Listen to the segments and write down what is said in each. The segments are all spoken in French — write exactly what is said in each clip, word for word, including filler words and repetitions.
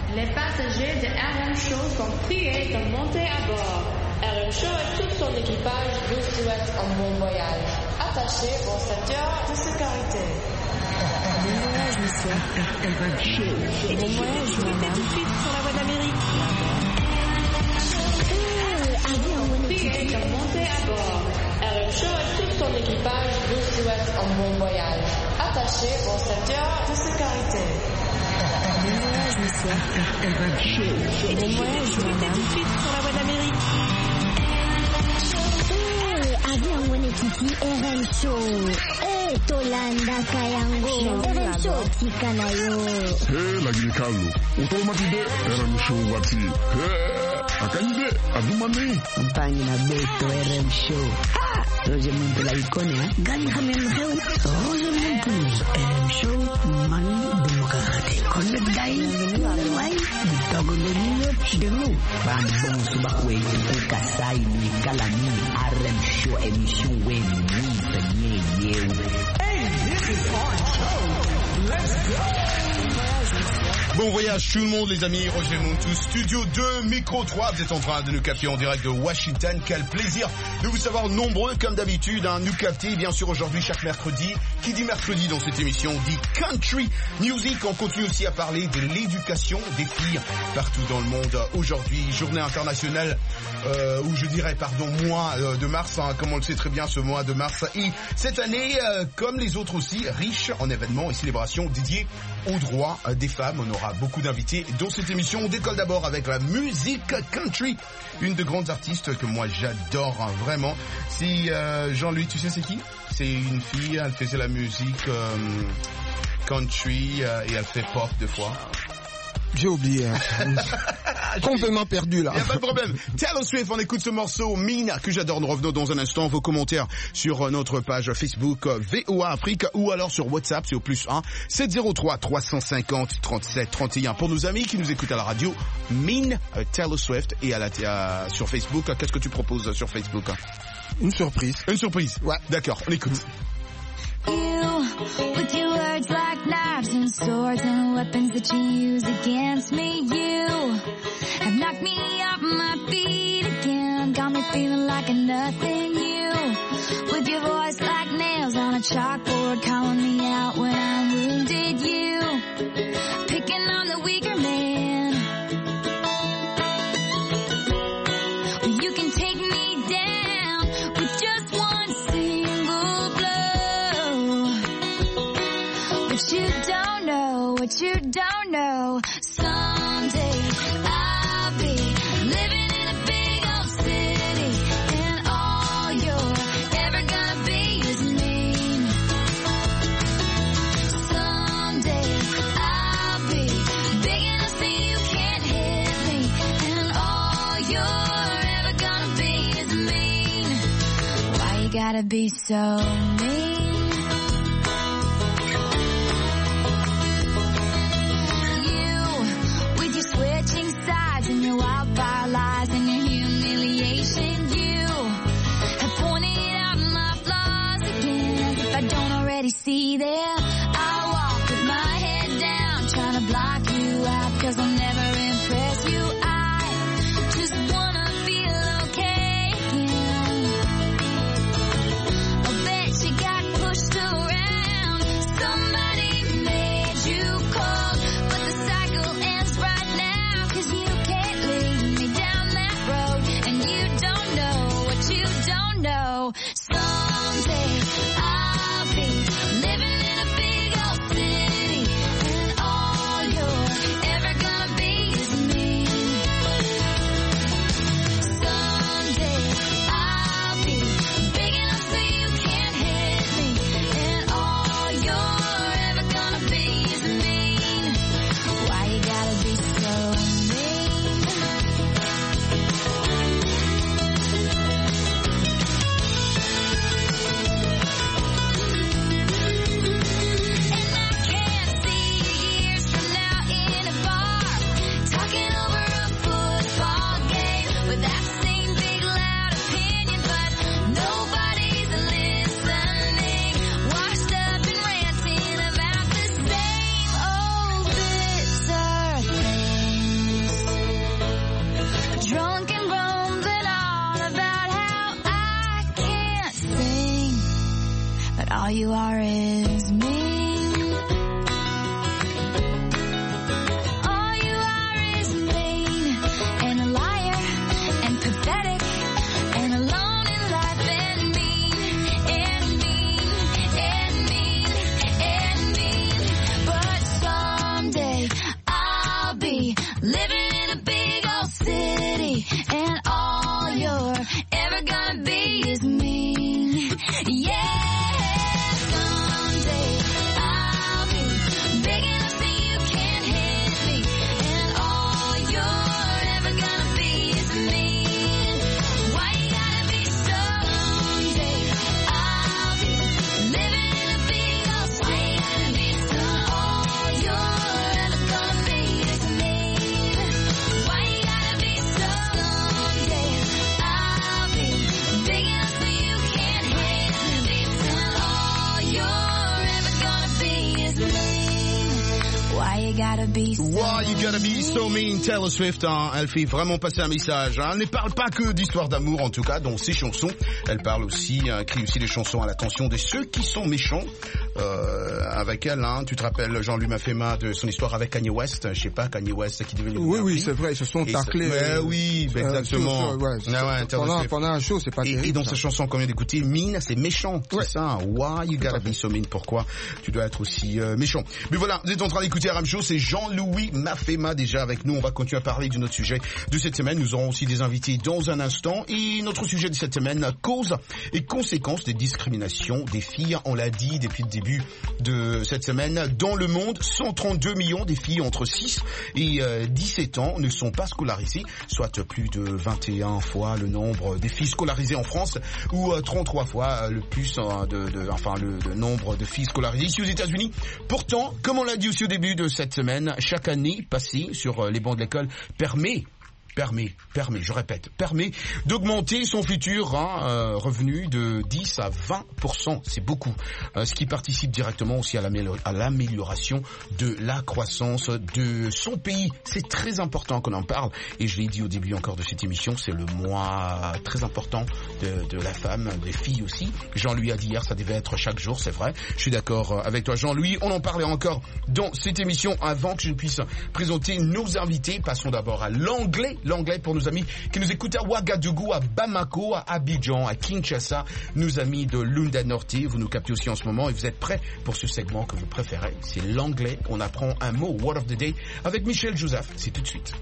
Les passagers de R M Show sont priés de monter à bord. R M Show et tout son équipage vous souhaitent un bon voyage. Attachez vos ceintures de sécurité. Bon voyage, monsieur. R M Show. Bon voyage, madame. Tout de suite sur la voie d'Amérique. Priez de monter à bord. R M Show et tout son équipage vous souhaitent un bon voyage. Attachez vos ceintures de sécurité. Bon voyage, monsieur. R M Show. Bon voyage, madame. Tout de suite sur la voie d'Amérique. Avion Wenekiti R M Show. Eh, Tolanda Kayango. R M Show Tikanayo. Eh, lagi Carlo. Automatide R M Show wati. Eh, akanyide adumani. Mpangi na beto R M Show. Ah, Roger Muntu la ikone ha. Gani kami mheu. Roger Muntu R M Show mani demokrati. Connect guys. Why? Bitago leniyo demu. Band bon subak we ku kasai ni kalani R M Show emission we ni tanye yeu. Hey, this is our show. Let's go. Bon voyage tout le monde les amis, Roger Montou, Studio deux, Micro trois, vous êtes en train de nous capter en direct de Washington, quel plaisir de vous savoir nombreux comme d'habitude, hein, nous capter bien sûr aujourd'hui chaque mercredi, qui dit mercredi dans cette émission dit Country Music, on continue aussi à parler de l'éducation des filles partout dans le monde, aujourd'hui journée internationale, euh, ou je dirais pardon mois euh, de mars, hein, comme on le sait très bien ce mois de mars, et cette année euh, comme les autres aussi, riche en événements et célébrations dédiées aux droits des femmes, on aura beaucoup d'invités dans cette émission. On décolle d'abord avec la musique country, une de grandes artistes que moi j'adore hein, vraiment. C'est euh, Jean-Louis, tu sais c'est qui? C'est une fille, elle faisait la musique euh, country euh, et elle fait pop deux fois. J'ai oublié. Hein. Complètement perdu là. Il n'y a pas de problème. Taylor Swift, on écoute ce morceau Mina que j'adore. Nous revenons dans un instant. Vos commentaires sur notre page Facebook V O A Afrique ou alors sur WhatsApp, c'est au plus un sept zéro trois trois cent cinquante trente-sept trente et un. Pour nos amis qui nous écoutent à la radio, Mina, euh, Taylor Swift et à la euh, sur Facebook. Qu'est-ce que tu proposes sur Facebook? Une surprise. Une surprise. Ouais. D'accord, on écoute. You, with your words like knives and swords and weapons that you use against me, you have knocked me off my feet again, got me feeling like a nothing. You, with your voice like nails on a chalkboard, calling me out when I'm wounded. You, picking on the weaker man. Well, you can take me down with just one single blow. But you don't know what you don't know. Someday I'll be living in a big old city, and all you're ever gonna be is mean. Someday I'll be big enough so you can't hit me, and all you're ever gonna be is mean. Why you gotta be so mean? And your wildfire lies and your humiliation, you have pointed out my flaws again. If I don't already see them, I'll walk with my head down, trying to block you out, cause I'll never impress you. I just wanna feel okay again. I'll bet you got all you are is mean. All you are is mean and a liar and pathetic and alone in life and mean and mean and mean and mean. But someday I'll be living in a big old city and all you're ever gonna be is mean. Yeah. Why you gotta be so mean, Taylor Swift, hein, elle fait vraiment passer un message. Hein. Elle ne parle pas que d'histoire d'amour, en tout cas, dans ses chansons. Elle parle aussi, elle écrit aussi des chansons à l'attention de ceux qui sont méchants. Euh, avec elle, hein, tu te rappelles, Jean-Louis Mafema, de son histoire avec Kanye West. Je sais pas, Kanye West qui devait. Oui, oui, c'est vrai, ils se sont taclés. Euh, oui, ben euh, exactement. Ouais, ah ouais, pendant, pendant un show, c'est pas et, terrible. Et dans ça. sa chanson qu'on vient d'écouter, mean, c'est méchant, ouais. c'est ça. Why you gotta be so mean? Pourquoi tu dois être aussi euh, méchant? Mais voilà, vous êtes en train d'écouter Aram Show, c'est Jean-Louis Mafema déjà avec nous. On va continuer à parler de notre sujet de cette semaine. Nous aurons aussi des invités dans un instant. Et notre sujet de cette semaine, cause et conséquences des discriminations des filles. On l'a dit depuis le début de cette semaine. Dans le monde, cent trente-deux millions des filles entre six et dix-sept ans ne sont pas scolarisées, soit plus de vingt et un fois le nombre des filles scolarisées en France, ou trente-trois fois le plus de, de enfin le, le nombre de filles scolarisées ici aux États-Unis. Pourtant, comme on l'a dit aussi au début de cette semaine, chaque année passée sur les bancs de l'école permet permet, permet, je répète, permet d'augmenter son futur hein, euh, revenu de dix à vingt pour cent. C'est beaucoup. Euh, ce qui participe directement aussi à l'amélioration de la croissance de son pays. C'est très important qu'on en parle. Et je l'ai dit au début encore de cette émission, c'est le mois très important de, de la femme, des filles aussi. Jean-Louis a dit hier, ça devait être chaque jour, c'est vrai. Je suis d'accord avec toi, Jean-Louis. On en parlait encore dans cette émission avant que je ne puisse présenter nos invités. Passons d'abord à l'anglais. L'anglais pour nos amis qui nous écoutent à Ouagadougou, à Bamako, à Abidjan, à Kinshasa, nos amis de Lunda Norte. Vous nous captez aussi en ce moment et vous êtes prêts pour ce segment que vous préférez. C'est l'anglais. On apprend un mot, Word of the Day, avec Michel Joseph. C'est tout de suite.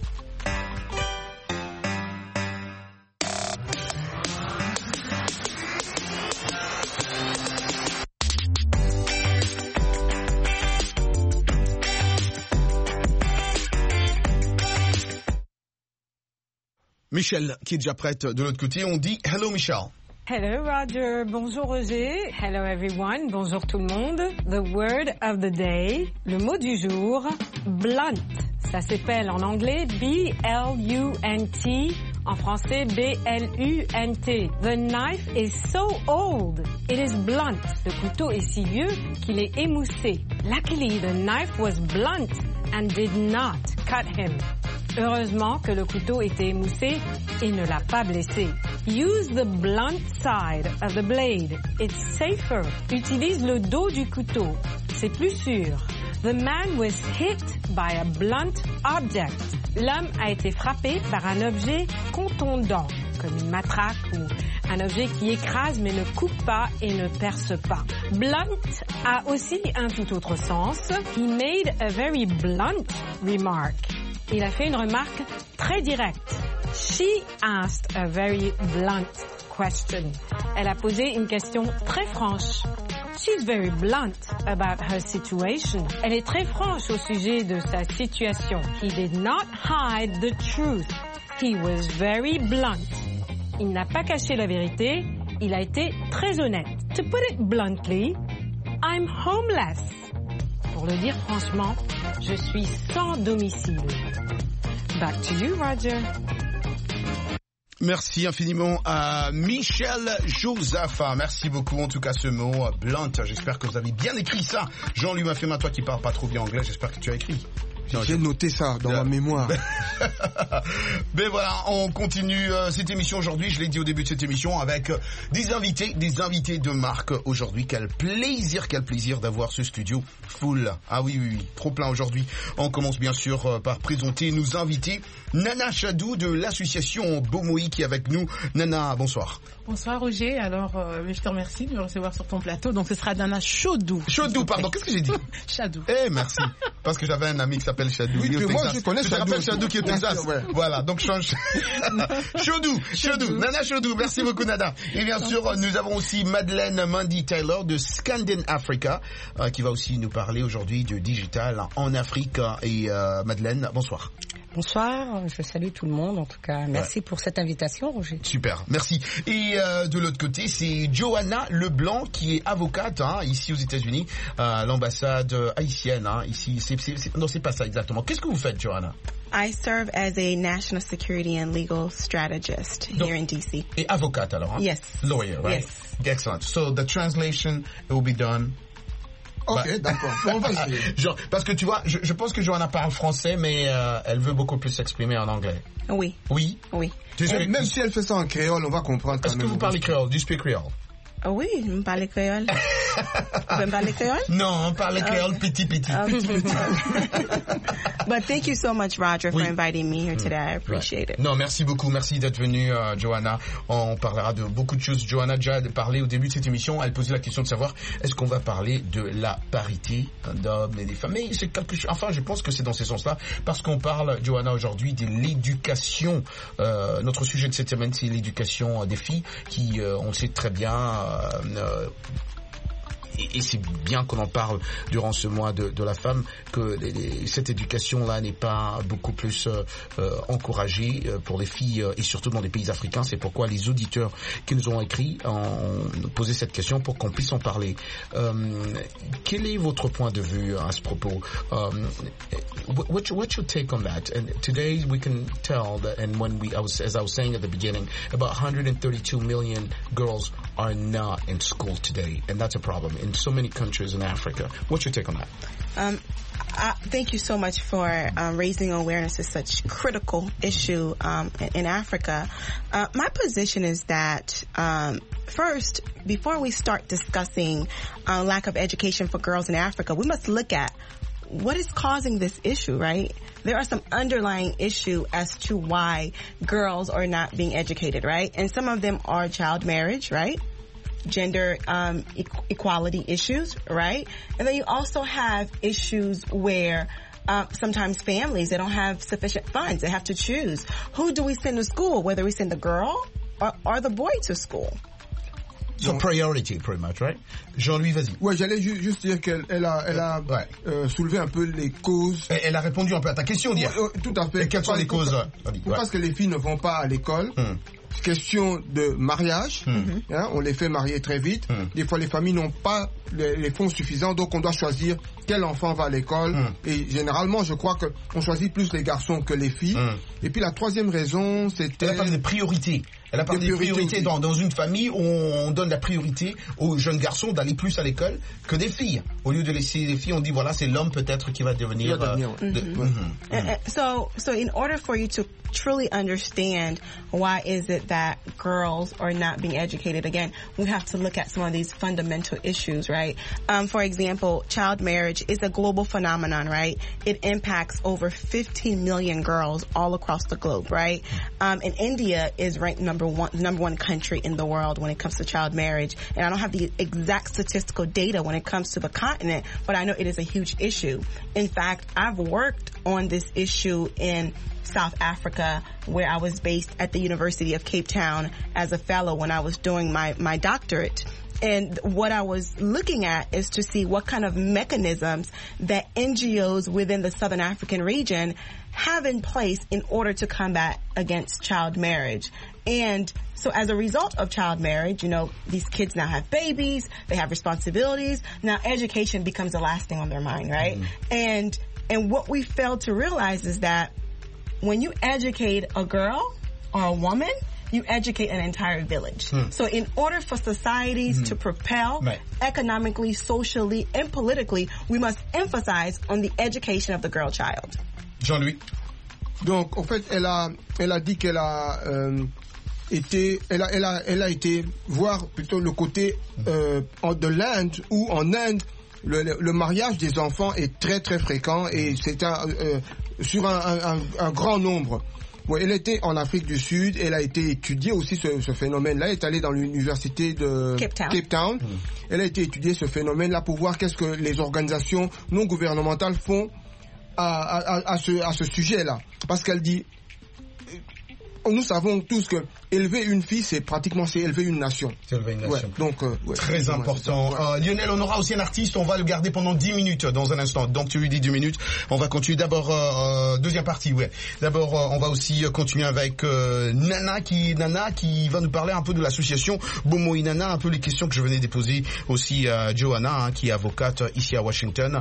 Michel, qui est déjà prête de l'autre côté, on dit hello Michel. Hello Roger, bonjour Roger, hello everyone, bonjour tout le monde. The word of the day, le mot du jour, blunt. Ça s'appelle en anglais B L U N T, en français B L U N T. The knife is so old, it is blunt. Le couteau est si vieux qu'il est émoussé. Luckily, the knife was blunt and did not cut him. Heureusement que le couteau était émoussé et ne l'a pas blessé. Use the blunt side of the blade. It's safer. Utilise le dos du couteau. C'est plus sûr. The man was hit by a blunt object. L'homme a été frappé par un objet contondant, comme une matraque ou un objet qui écrase mais ne coupe pas et ne perce pas. Blunt a aussi un tout autre sens. He made a very blunt remark. Il a fait une remarque très directe. She asked a very blunt question. Elle a posé une question très franche. She's very blunt about her situation. Elle est très franche au sujet de sa situation. He did not hide the truth. He was very blunt. Il n'a pas caché la vérité. Il a été très honnête. To put it bluntly, I'm homeless. Pour le dire franchement, je suis sans domicile. Back to you, Roger. Merci infiniment à Michel Joseph. Merci beaucoup, en tout cas, ce mot blunt. J'espère que vous avez bien écrit ça. Jean-Louis Mafema, toi qui parles pas trop bien anglais, j'espère que tu as écrit. J'ai noté ça dans ma mémoire. Mais voilà, on continue euh, cette émission aujourd'hui, je l'ai dit au début de cette émission, avec euh, des invités, des invités de marque aujourd'hui. Quel plaisir, quel plaisir d'avoir ce studio full. Ah oui, oui, oui, trop plein aujourd'hui. On commence bien sûr euh, par présenter nos invités. Nana Chadou de l'association Bomoï qui est avec nous. Nana, bonsoir. Bonsoir Roger, alors euh, je te remercie de me recevoir sur ton plateau. Donc ce sera Nana Chaudou. Chaudou, pardon, qu'est-ce que j'ai dit? Chadou. Eh, merci. Parce que j'avais un ami qui s'appelle Chadou. Oui, moi je connais je Chadou. rappelle Chadou qui est au Texas. Ouais. Voilà, donc change. Chaudou, Chaudou, Nana Chaudou, merci beaucoup Nana. Et bien sûr, nous avons aussi Madeleine Mandy Taylor de Scandin Africa euh, qui va aussi nous parler aujourd'hui du digital en Afrique. Et euh, Madeleine, bonsoir. Bonsoir, je salue tout le monde en tout cas. Merci ouais. pour cette invitation, Roger. Super, merci. Et euh, de l'autre côté, c'est Johanna Leblanc qui est avocate hein, ici aux États-Unis, à l'ambassade haïtienne. Hein, ici, c'est, c'est, c'est, non, c'est pas ça exactement. Qu'est-ce que vous faites, Johanna? I serve as a national security and legal strategist Donc, here in D C. Et avocate alors? Hein? Yes. Lawyer, right? Yes. Excellent. So the translation will be done. Ok, bah, d'accord. On va essayer. Genre, parce que tu vois, je, je pense que Johanna parle français, mais euh, elle veut beaucoup plus s'exprimer en anglais. Oui. Oui. Oui. Et même si elle fait ça en créole, on va comprendre. Est-ce que vous parlez créole? Do you speak créole? Oh oui, je parle créole. Vous pouvez me parler créole? Non, on parle créole okay. petit petit. Okay. But thank you so much, Roger, for oui. inviting me here today. I appreciate right. it. Non, merci beaucoup. Merci d'être venue, uh, Johanna. On parlera de beaucoup de choses. Johanna a déjà parlé au début de cette émission. Elle posait la question de savoir est-ce qu'on va parler de la parité d'hommes et des femmes. Mais c'est quelque chose. Enfin, je pense que c'est dans ce sens-là parce qu'on parle, Johanna, aujourd'hui de l'éducation. Euh, notre sujet de cette semaine, c'est l'éducation des filles qui, euh, on le sait très bien. Euh, et, et c'est bien qu'on en parle durant ce mois de, de la femme, que les, les, cette éducation-là n'est pas beaucoup plus euh, euh, encouragée pour les filles euh, et surtout dans les pays africains. C'est pourquoi les auditeurs qui nous ont écrit ont posé cette question pour qu'on puisse en parler. Euh, quel est votre point de vue à ce propos? Um, what, what's your take on that? And today we can tell that, and when we, I was, as I was saying at the beginning, about one hundred thirty-two million girls are not in school today, and that's a problem in so many countries in Africa. What's your take on that? Um, I, thank you so much for um, raising awareness of such critical issue um, in, in Africa. Uh, my position is that um, first, before we start discussing uh, lack of education for girls in Africa, we must look at what is causing this issue, right? There are some underlying issue as to why girls are not being educated, right? And some of them are child marriage, right? Gender um, e- equality issues, right? And then you also have issues where uh, sometimes families, they don't have sufficient funds. They have to choose. Who do we send to school? Whether we send the girl or, or the boy to school. So priority, pretty much, right? Jean-Louis, vas-y. Ouais, j'allais ju- juste dire qu'elle elle a, elle a ouais. euh, soulevé un peu les causes. Et elle a répondu un peu à ta question, dire. Ouais, tout à fait. Et quelles sont les causes? Pourquoi est-ce que les filles ne vont pas à l'école? Hmm. Question de mariage, mm-hmm. hein, on les fait marier très vite. Mm. Des fois, les familles n'ont pas les, les fonds suffisants, donc on doit choisir quel enfant va à l'école. Mm. Et généralement, je crois qu'on choisit plus les garçons que les filles. Mm. Et puis la troisième raison, c'était... Elle a parlé de priorité. Elle a parlé des priorités, priorités dans, dans une famille où on donne la priorité aux jeunes garçons d'aller plus à l'école que des filles. Au lieu de laisser les filles, on dit voilà, c'est l'homme peut-être qui va devenir... Uh, mm-hmm. de, mm-hmm. Mm-hmm. And, so, so in order for you to truly understand why is it that girls are not being educated, again, we have to look at some of these fundamental issues, right? Um, for example, child marriage is a global phenomenon, right? It impacts over fifteen million girls all across the globe, right? Um, and India is ranked number one, number one country in the world when it comes to child marriage. And I don't have the exact statistical data when it comes to the continent, but I know it is a huge issue. In fact, I've worked on this issue in South Africa, where I was based at the University of Cape Town as a fellow when I was doing my, my doctorate. And what I was looking at is to see what kind of mechanisms that N G Os within the Southern African region have in place in order to combat against child marriage. And so as a result of child marriage, you know, these kids now have babies, they have responsibilities. Now education becomes the last thing on their mind, right? Mm. And, and what we fail to realize is that when you educate a girl or a woman, you educate an entire village. Mm. So in order for societies mm. to propel right. economically, socially, and politically, we must emphasize on the education of the girl child. Jean-Louis. Donc, en fait, elle a, elle a dit qu'elle a euh, été, elle a, elle a, elle a été voir plutôt le côté euh, de l'Inde, où en Inde, le, le, le mariage des enfants est très très fréquent et c'est un, euh, sur un, un, un grand nombre. Ouais, elle était en Afrique du Sud, elle a été étudiée aussi ce, ce phénomène-là, elle est allée dans l'université de Cape Town. Cape Town. Mmh. Elle a été étudier ce phénomène-là pour voir qu'est-ce que les organisations non gouvernementales font à, à, à, ce, à ce sujet-là. Parce qu'elle dit, nous savons tous que élever une fille, c'est pratiquement c'est élever une nation. C'est élever une nation. Ouais, donc, euh, ouais, très important. Ouais. Euh, Lionel, on aura aussi un artiste, on va le garder pendant dix minutes dans un instant. Donc tu lui dis dix minutes. On va continuer d'abord, euh, deuxième partie, ouais. D'abord, euh, on va aussi continuer avec euh, Nana qui Nana qui va nous parler un peu de l'association Bomoi Nana, un peu les questions que je venais déposer aussi à Johanna, hein, qui est avocate ici à Washington.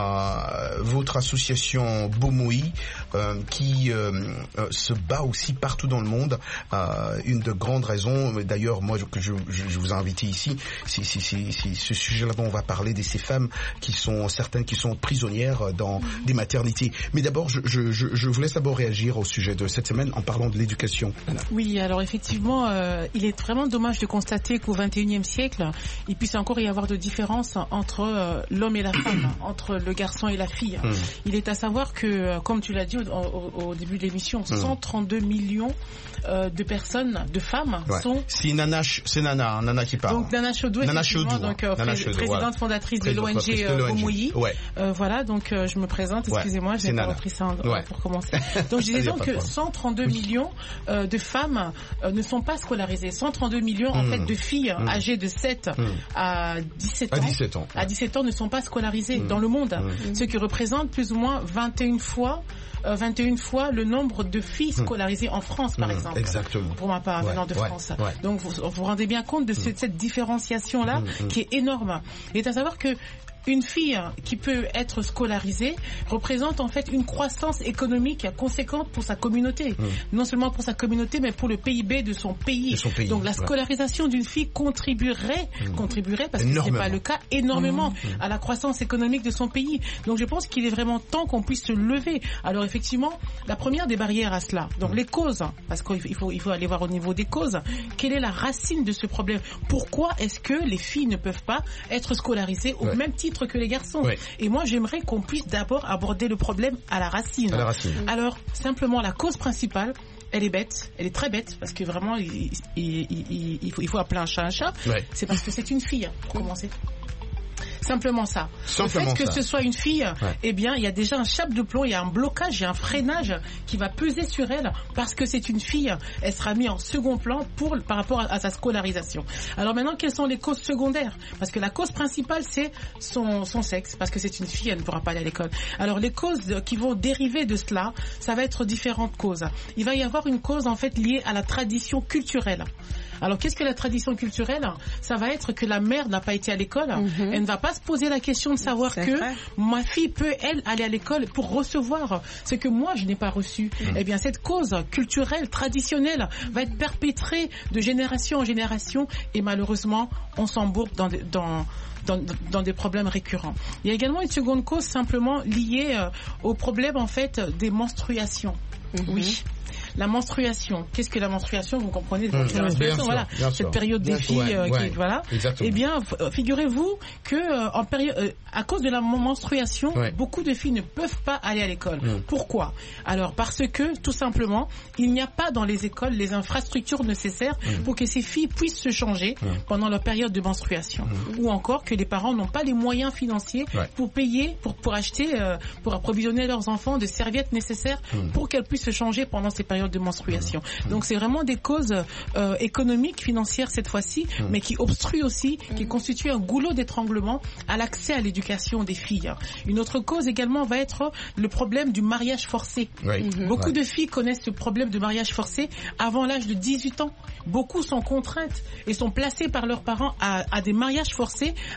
Euh, votre association Bomoi euh, qui euh, euh, se bat aussi partout dans le monde. Euh, une de grandes raisons, d'ailleurs, moi, que je, je, je vous ai invité ici, c'est, c'est, c'est, c'est ce sujet-là dont on va parler, de ces femmes qui sont, certaines qui sont prisonnières dans des maternités. Mais d'abord, je, je, je, je vous laisse d'abord réagir au sujet de cette semaine en parlant de l'éducation. Anna. Oui, alors effectivement, euh, il est vraiment dommage de constater qu'au vingt et unième siècle, il puisse encore y avoir de différences entre euh, l'homme et la femme, entre le garçon et la fille. Mmh. Il est à savoir que, comme tu l'as dit au, au, au début de l'émission, mmh. cent trente-deux millions euh, de personnes, de femmes ouais. sont... C'est Nana, c'est Nana, Nana qui parle. Donc Nana Chaudou, Nana Chaudou, donc euh, Nana pré- Chaudou, présidente ouais. fondatrice de l'O N G euh, Bomoi. Ouais. Euh, voilà, donc euh, je me présente, excusez-moi, ouais. je n'ai pas repris ça en, ouais. pour commencer. Donc je disais donc que cent trente-deux millions euh, de femmes euh, ne sont pas scolarisées. cent trente-deux millions mmh. en fait de filles mmh. âgées de sept mmh. à dix-sept ans, à dix-sept ans, à dix-sept ans ne sont pas scolarisées mmh. dans le monde, mmh. ce qui représente plus ou moins vingt et une fois Euh, vingt et une fois le nombre de filles scolarisées mmh. en France, par mmh. exemple. Exactement. Pour ma part, ouais, venant de ouais, France. Ouais. Donc, vous vous rendez bien compte de ce, cette différenciation-là mmh. qui est énorme. Il est à savoir que une fille qui peut être scolarisée représente en fait une croissance économique conséquente pour sa communauté. Mmh. Non seulement pour sa communauté, mais pour le P I B de son pays. De son pays. Donc la scolarisation ouais. d'une fille contribuerait, mmh. contribuerait, parce que ce n'est pas le cas, énormément mmh. à la croissance économique de son pays. Donc je pense qu'il est vraiment temps qu'on puisse se lever. Alors effectivement, la première des barrières à cela, donc mmh. les causes, parce qu'il faut, il faut aller voir au niveau des causes, quelle est la racine de ce problème? Pourquoi est-ce que les filles ne peuvent pas être scolarisées au ouais. même titre que les garçons? Oui. Et moi, j'aimerais qu'on puisse d'abord aborder le problème à la racine. À la racine. Alors, simplement, la cause principale, elle est bête, elle est très bête, parce que vraiment, il, il, il, il, faut, il faut appeler un chat un chat. Oui. C'est parce que c'est une fille, pour commencer. Simplement ça. Simplement le fait que ça. ce soit une fille, ouais. eh bien, il y a déjà un chape de plomb, il y a un blocage, il y a un freinage qui va peser sur elle parce que c'est une fille. Elle sera mise en second plan pour, par rapport à, à sa scolarisation. Alors maintenant, quelles sont les causes secondaires? Parce que la cause principale, c'est son, son sexe. Parce que c'est une fille, elle ne pourra pas aller à l'école. Alors les causes qui vont dériver de cela, ça va être différentes causes. Il va y avoir une cause en fait liée à la tradition culturelle. Alors, qu'est-ce que la tradition culturelle? Ça va être que la mère n'a pas été à l'école. Mm-hmm. Elle ne va pas se poser la question de savoir c'est que vrai. Ma fille peut, elle, aller à l'école pour recevoir ce que moi, je n'ai pas reçu. Mm. Eh bien, cette cause culturelle, traditionnelle, va être perpétrée de génération en génération et malheureusement, on s'embourbe dans, dans, dans, dans des problèmes récurrents. Il y a également une seconde cause simplement liée euh, au problème, en fait, des menstruations. Mm-hmm. Oui. La menstruation, qu'est-ce que la menstruation? Vous comprenez, mmh, la menstruation, voilà, sûr, cette période des filles, ouais, euh, ouais, qui, voilà. Exactement. Eh bien, figurez-vous que euh, en période, euh, à cause de la menstruation, ouais. beaucoup de filles ne peuvent pas aller à l'école. Mmh. Pourquoi? Alors parce que tout simplement, il n'y a pas dans les écoles les infrastructures nécessaires mmh. pour que ces filles puissent se changer mmh. pendant leur période de menstruation, mmh. ou encore que les parents n'ont pas les moyens financiers ouais. pour payer, pour pour acheter, euh, pour approvisionner leurs enfants de serviettes nécessaires mmh. pour qu'elles puissent se changer pendant ces périodes de menstruation. Mmh. Donc c'est vraiment des causes euh, économiques, financières cette fois-ci, mmh. mais qui obstruent aussi, mmh. qui constituent un goulot d'étranglement à l'accès à l'éducation des filles. Une autre cause également va être le problème du mariage forcé. Oui. Mmh. Beaucoup ouais. de filles connaissent ce problème de mariage forcé avant l'âge de dix-huit ans. Beaucoup sont contraintes et sont placées par leurs parents à, à des mariages forcés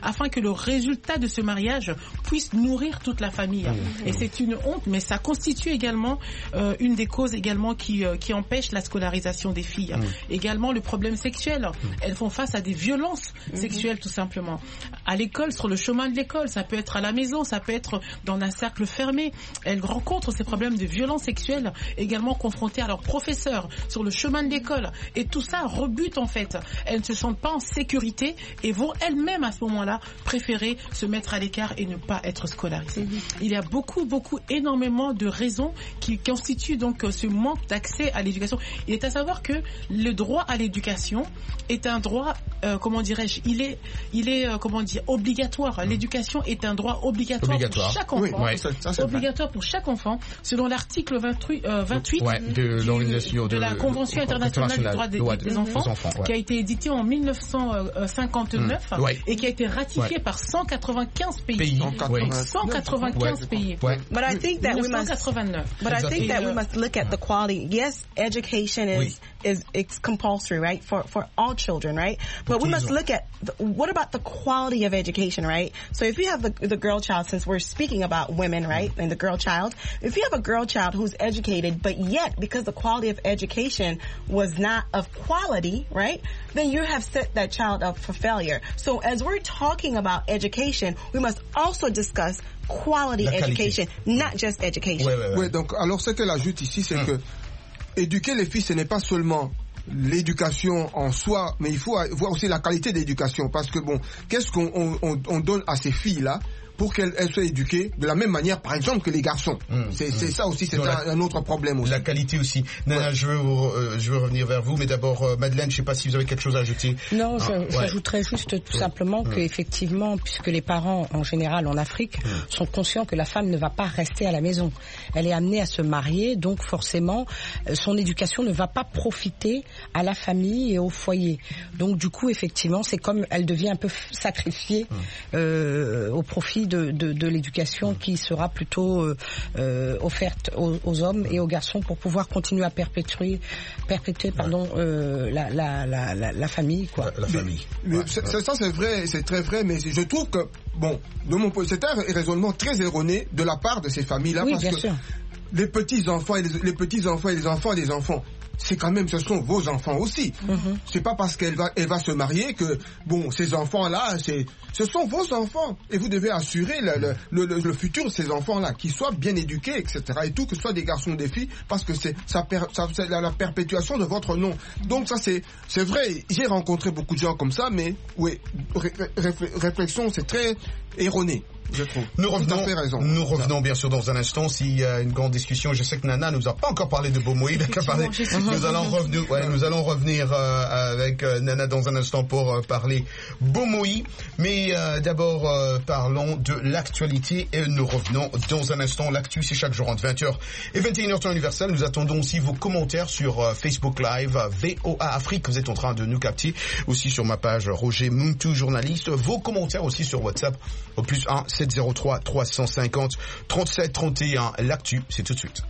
afin que le résultat de ce mariage puisse nourrir toute la famille. Mmh. Et c'est une honte, mais ça constitue également euh, une des causes également qui, euh, qui empêche la scolarisation des filles. Mmh. Également le problème sexuel. Mmh. Elles font face à des violences mmh. sexuelles tout simplement. À l'école, sur le chemin de l'école, ça peut être à la maison, ça peut être dans un cercle fermé. Elles rencontrent ces problèmes de violences sexuelles également confrontées à leurs professeurs sur le chemin de l'école. Et tout ça rebute en fait. Elles ne se sentent pas en sécurité et vont elles-mêmes à ce moment-là préférer se mettre à l'écart et ne pas être scolarisées. Mmh. Il y a beaucoup, beaucoup, énormément de raisons qui constituent donc ce manque d'accès à l'éducation. Il est à savoir que le droit à l'éducation est un droit, euh, comment dirais-je, il est, il est, euh, comment dire, obligatoire. Mmh. L'éducation est un droit obligatoire, obligatoire. pour chaque enfant. Oui, ouais, ça, ça, obligatoire vrai. pour chaque enfant, selon l'article vingt-huit, euh, vingt-huit ouais, de, l'organisation de, de la Convention internationale des droits des, des, des enfants, enfants ouais. qui a été éditée en mille neuf cent cinquante-neuf mmh. ouais. et qui a été ratifiée ouais. par cent quatre-vingt-quinze pays. pays. cent quatre-vingt-quinze pays. Ouais. But I think that we must. But I think that we must look at the quality. Yes, education is oui. is it's compulsory, right, for for all children, right? But we must look at the, what about the quality of education, right? So if you have the the girl child, since we're speaking about women, right, and the girl child, if you have a girl child who's educated, but yet because the quality of education was not of quality, right, then you have set that child up for failure. So as we're talking about education, we must also discuss quality education, not just education. Oui, ouais, ouais. ouais, donc alors ce qu'elle ajoute ici, c'est hum. que éduquer les filles, ce n'est pas seulement l'éducation en soi, mais il faut voir aussi la qualité d'éducation, parce que bon, qu'est-ce qu'on on, on donne à ces filles-là pour qu'elles soient éduquées de la même manière, par exemple, que les garçons. Mmh, c'est, mmh. c'est ça aussi, c'est un, la, un autre problème aussi. La qualité aussi. Nana, ouais. je, veux, euh, je veux revenir vers vous, mais d'abord, euh, Madeleine, je ne sais pas si vous avez quelque chose à ajouter. Non, ah, je, ouais. j'ajouterais juste tout simplement mmh. qu'effectivement, puisque les parents, en général, en Afrique, mmh. sont conscients que la femme ne va pas rester à la maison. Elle est amenée à se marier, donc forcément, son éducation ne va pas profiter à la famille et au foyer. Donc, du coup, effectivement, c'est comme elle devient un peu sacrifiée mmh. euh, au profit De, de, de l'éducation qui sera plutôt euh, euh, offerte aux, aux hommes et aux garçons pour pouvoir continuer à perpétuer, perpétuer pardon, euh, la, la, la, la, la famille. Quoi. La, la famille. Mais, mais c'est, ça, c'est vrai, c'est très vrai, mais je trouve que, bon, de mon point, c'est un raisonnement très erroné de la part de ces familles-là, oui, parce bien que sûr. les petits-enfants et les, les petits-enfants et les enfants des enfants, c'est quand même, ce sont vos enfants aussi. Mm-hmm. C'est pas parce qu'elle va, elle va se marier que, bon, ces enfants-là, c'est, ce sont vos enfants. Et vous devez assurer le, le, le, le futur de ces enfants-là, qu'ils soient bien éduqués, et cetera. Et tout, que ce soit des garçons ou des filles, parce que c'est, ça, ça, c'est la, la perpétuation de votre nom. Donc ça, c'est, c'est vrai, j'ai rencontré beaucoup de gens comme ça, mais, oui, ré, ré, réflexion, c'est très erroné. Je trouve. Nous revenons, nous revenons bien sûr dans un instant. S'il y a une grande discussion, je sais que Nana nous a pas encore parlé de Bomoï, parlé. Nous allons revenir, ouais, nous allons revenir euh, avec euh, Nana dans un instant pour euh, parler Bomoï. Mais euh, d'abord euh, parlons de l'actualité et nous revenons dans un instant. L'actu c'est chaque jour entre vingt heures et vingt et une heures temps universel. Nous attendons aussi vos commentaires sur euh, Facebook Live, V O A Afrique. Vous êtes en train de nous capter aussi sur ma page Roger Muntu journaliste. Vos commentaires aussi sur WhatsApp au plus un sept zéro trois trois cent cinquante trente-sept trente et un. L'actu, c'est tout de suite.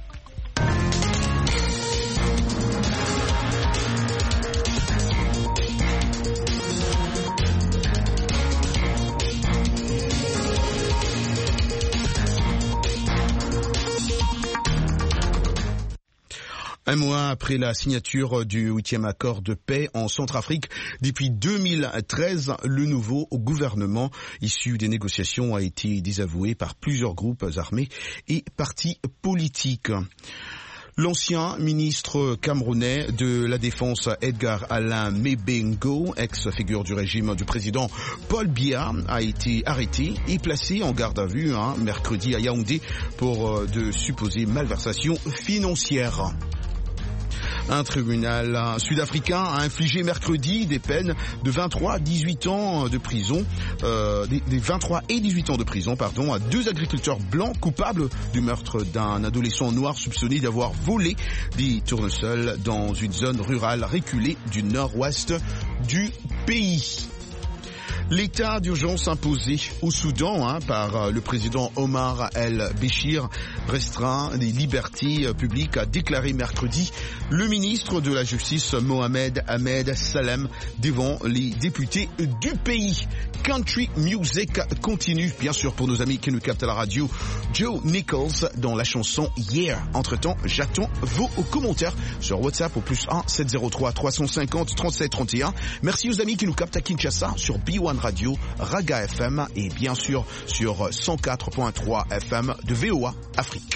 Un mois après la signature du huitième accord de paix en Centrafrique, depuis deux mille treize, le nouveau gouvernement issu des négociations a été désavoué par plusieurs groupes armés et partis politiques. L'ancien ministre camerounais de la Défense Edgar Alain Mebengo, ex-figure du régime du président Paul Biya, a été arrêté et placé en garde à vue hein, mercredi à Yaoundé pour euh, de supposées malversations financières. Un tribunal sud-africain a infligé mercredi des peines de vingt-trois à dix-huit ans de prison, euh, des, des vingt-trois et dix-huit ans de prison, pardon, à deux agriculteurs blancs coupables du meurtre d'un adolescent noir soupçonné d'avoir volé des tournesols dans une zone rurale reculée du nord-ouest du pays. L'état d'urgence imposé au Soudan hein, par le président Omar el-Béchir restreint les libertés publiques, a déclaré mercredi le ministre de la Justice Mohamed Ahmed Salem devant les députés du pays. Country Music continue, bien sûr, pour nos amis qui nous captent à la radio. Joe Nichols dans la chanson Yeah. Entre-temps, j'attends vos commentaires sur WhatsApp au plus un sept zéro trois trois cent cinquante trente-sept trente et un. Merci aux amis qui nous captent à Kinshasa sur B un Radio, Raga F M et bien sûr sur cent quatre point trois F M de V O A Afrique.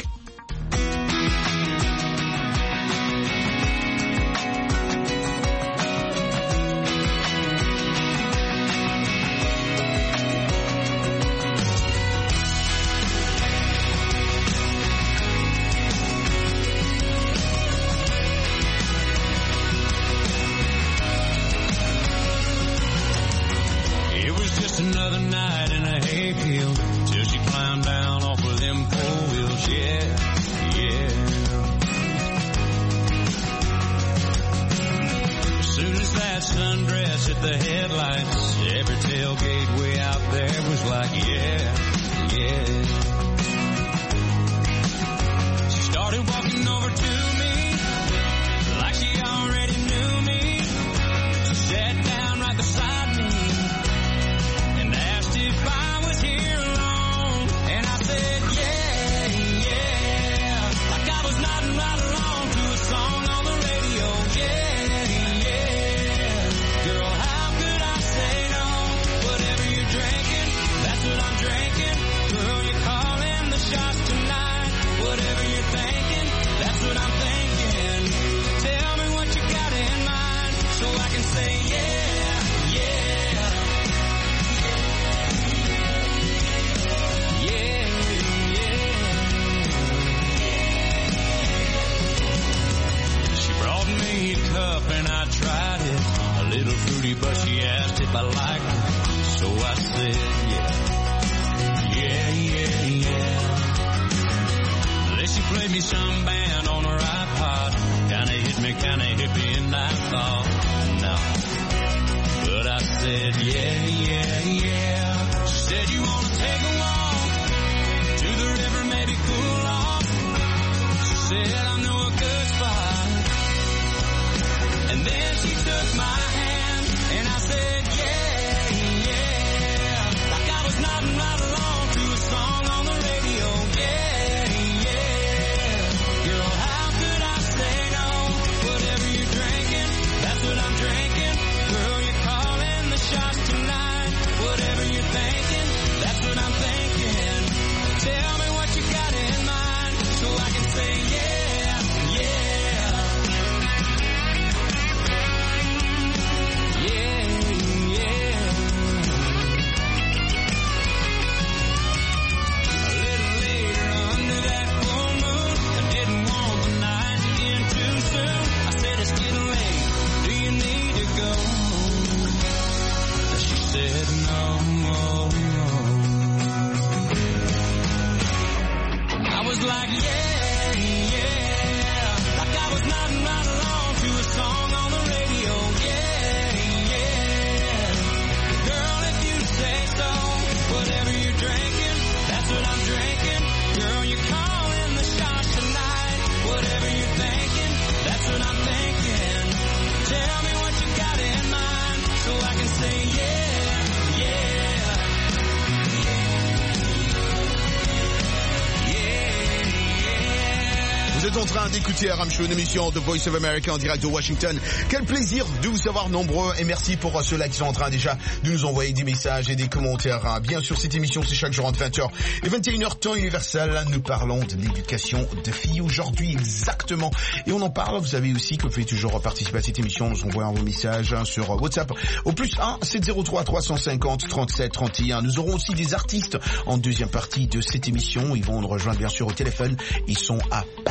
D'écouter R M Show, une émission de Voice of America en direct de Washington. Quel plaisir de vous savoir nombreux et merci pour ceux-là qui sont en train déjà de nous envoyer des messages et des commentaires. Bien sûr, cette émission, c'est chaque jour entre vingt heures et vingt et une heures temps universel. Nous parlons de l'éducation de filles aujourd'hui exactement. Et on en parle, vous savez aussi que vous pouvez toujours participer à cette émission en nous envoyant vos messages hein, sur WhatsApp au plus un sept zéro trois trois cent cinquante trente-sept trente et un. Nous aurons aussi des artistes en deuxième partie de cette émission. Ils vont nous rejoindre bien sûr au téléphone. Ils sont à Paris.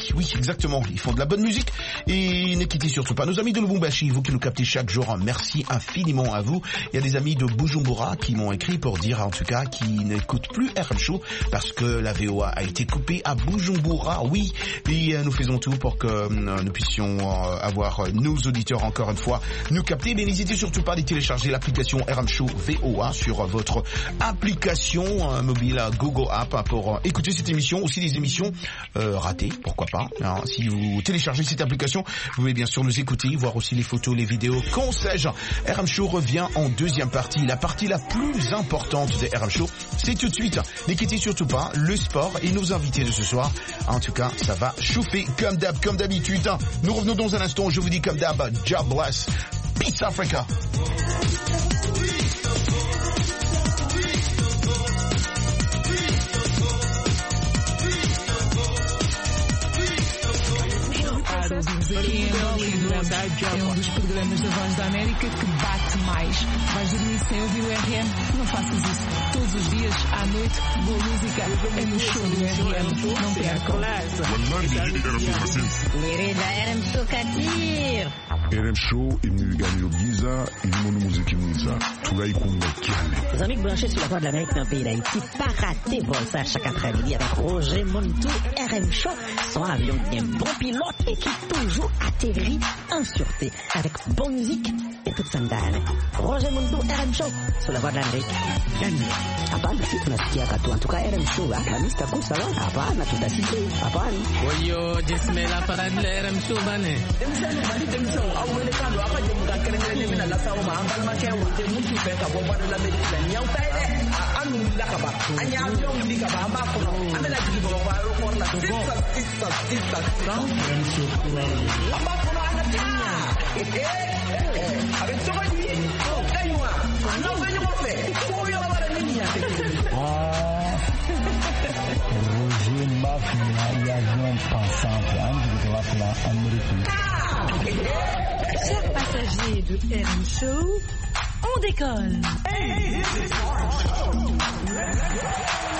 oui, exactement. Ils font de la bonne musique et ne quittez surtout pas nos amis de Lubumbashi, vous qui nous captez chaque jour. Merci infiniment à vous. Il y a des amis de Bujumbura qui m'ont écrit pour dire en tout cas qu'ils n'écoutent plus R M Show parce que la V O A a été coupée à Bujumbura. Oui, et euh, nous faisons tout pour que euh, nous puissions euh, avoir euh, nos auditeurs encore une fois nous capter. Mais n'hésitez surtout pas à télécharger l'application R M Show V O A sur euh, votre application euh, mobile euh, Google App hein, pour euh, écouter cette émission, aussi des émissions euh, ratées, pourquoi pas. Hein, si vous téléchargez cette application, vous pouvez bien sûr nous écouter, voir aussi les photos, les vidéos, qu'on sais-je. R M Show revient en deuxième partie, la partie la plus importante de R M Show, c'est tout de suite. N'inquiétez surtout pas, le sport et nos invités de ce soir. En tout cas, ça va chauffer comme d'hab, comme d'habitude. Nous revenons dans un instant, je vous dis comme d'hab, God bless, peace Africa. É um dos programas da Voz da América que bate mais. Vais dormir sem ouvir o R M? Não faças isso. Todos os dias, à noite, boa música é no show do R M. Não percam. Mirida R M Show Katir. R M Show imnigani giza ilimono muziki mwiza tulaikunga kiale. Les amis branchés sur la Voix de l'Amérique dans le pays d'Haïti, pas rater vol ça chaque après-midi avec Roger Montou. R M Show, son avion bien bon pilote et qui toujours atterrit en sûreté avec bonne musique et toute sandale. Roger Montou, R M Show sur la Voix de l'Amérique. Gagné. Hapana si tunasikia katu en tout cas R M Show Alhamisi takusa leo hapana tutasikia hapana. Oyo jismela parade R M Show bane. Demsano bali demsano au mwelekano hapa je mkakelele mina la sawa ambal make wote mtu peka bomba de l'Amérique la nyau taide anu lakaba anya avion likaba ambako amela jibo kwa aeroport la tisa tisa tisa R M Show ambako na anatia eh eh avec toi dit kaiwa non venez moi faire pour yo la ligne ah Roger Mafia y avion pensant de la plan américain. Chers passagers de R M Show, on décolle. Hey, this is R M Show. Let's go.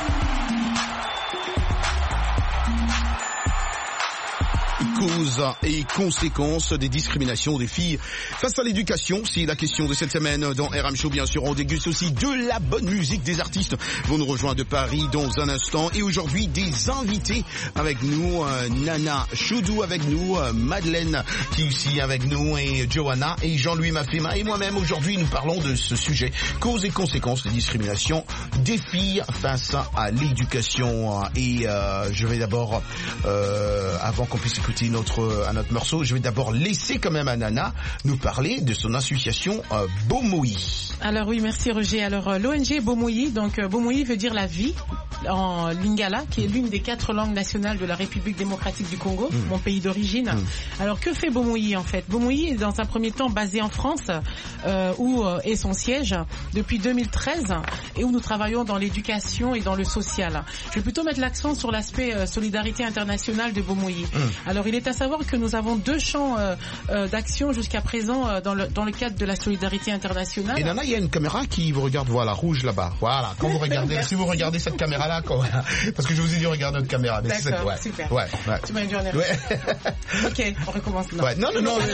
Causes et conséquences des discriminations des filles face à l'éducation, c'est la question de cette semaine dans R M Show. Bien sûr, on déguste aussi de la bonne musique. Des artistes vont nous rejoindre de Paris dans un instant et aujourd'hui des invités avec nous, euh, Nana Choudou avec nous, euh, Madeleine qui est aussi avec nous et Johanna et Jean-Louis Mafema et moi-même. Aujourd'hui, nous parlons de ce sujet, causes et conséquences des discriminations des filles face à l'éducation. Et euh, je vais d'abord, euh, avant qu'on puisse écouter notre à notre morceau, je vais d'abord laisser quand même à Nana nous parler de son association euh, Bomoi. Alors oui, merci Roger. Alors euh, l'O N G Bomoi, donc euh, Bomoi veut dire la vie en lingala, qui est l'une des quatre langues nationales de la République démocratique du Congo, mmh. mon pays d'origine. Mmh. Alors que fait Bomoi en fait? Bomoi est dans un premier temps basé en France, euh, où euh, est son siège depuis deux mille treize et où nous travaillons dans l'éducation et dans le social. Je vais plutôt mettre l'accent sur l'aspect euh, solidarité internationale de Bomoi. Mmh. Alors il est à savoir que nous avons deux champs euh, euh, d'action jusqu'à présent euh, dans, le, dans le cadre de la solidarité internationale. Et Nana, il y a une caméra qui vous regarde, voilà, rouge là-bas. Voilà, quand vous regardez, si vous regardez cette caméra-là, quand, parce que je vous ai dit regarder notre caméra. Mais d'accord, ouais, super. Ouais, ouais. Tu m'as dit en erreur. Ouais. Ok, on recommence. Non, ouais, non, non, non.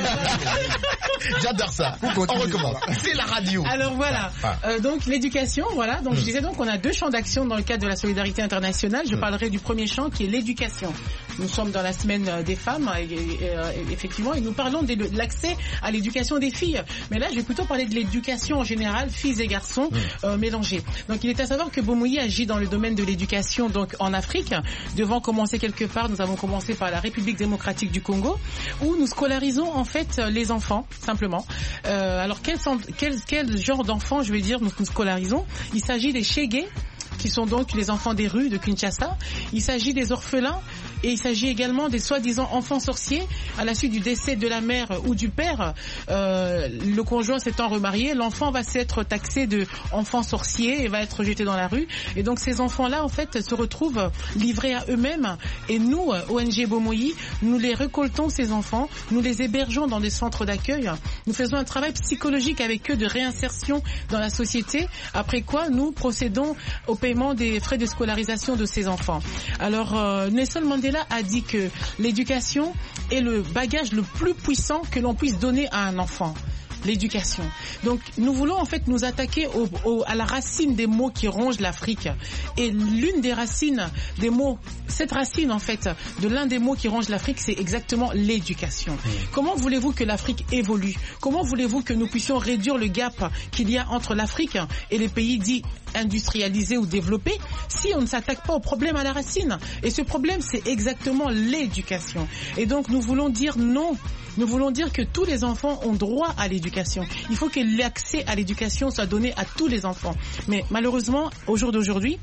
J'adore ça. On recommence. C'est la radio. Alors voilà. Ah. Euh, donc l'éducation, voilà. Donc mmh. je disais donc on a deux champs d'action dans le cadre de la solidarité internationale. Je mmh. parlerai du premier champ qui est l'éducation. Nous sommes dans la semaine des femmes, et, et, et, effectivement, et nous parlons de l'accès à l'éducation des filles. Mais là, je vais plutôt parler de l'éducation en général, filles et garçons mmh. euh, mélangés. Donc il est à savoir que Bomoi agit dans le domaine de l'éducation, donc en Afrique. Devant commencer quelque part, nous avons commencé par la République démocratique du Congo, où nous scolarisons en fait les enfants, simplement. Euh, alors quel, quel, quel genre d'enfants, je vais dire, nous, nous scolarisons? Il s'agit des Chégués, qui sont donc les enfants des rues de Kinshasa. Il s'agit des orphelins et il s'agit également des soi-disant enfants sorciers. À la suite du décès de la mère ou du père, euh, le conjoint s'étant remarié, l'enfant va s'être taxé de enfant sorcier et va être jeté dans la rue. Et donc ces enfants-là, en fait, se retrouvent livrés à eux-mêmes. Et nous, O N G Bomoi, nous les récoltons, ces enfants, nous les hébergeons dans des centres d'accueil. Nous faisons un travail psychologique avec eux de réinsertion dans la société. Après quoi, nous procédons au paiement des frais de scolarisation de ces enfants. Alors, euh, Nelson Mandela Mandela a dit que l'éducation est le bagage le plus puissant que l'on puisse donner à un enfant. L'éducation. Donc nous voulons en fait nous attaquer au, au, à la racine des mots qui rongent l'Afrique. Et l'une des racines des mots, cette racine en fait de l'un des mots qui ronge l'Afrique, c'est exactement l'éducation. Mmh. Comment voulez-vous que l'Afrique évolue? Comment voulez-vous que nous puissions réduire le gap qu'il y a entre l'Afrique et les pays dits industrialisés ou développés si on ne s'attaque pas au problème à la racine? Et ce problème, c'est exactement l'éducation. Et donc nous voulons dire non. Nous voulons dire que tous les enfants ont droit à l'éducation. Il faut que l'accès à l'éducation soit donné à tous les enfants. Mais malheureusement, au jour d'aujourd'hui,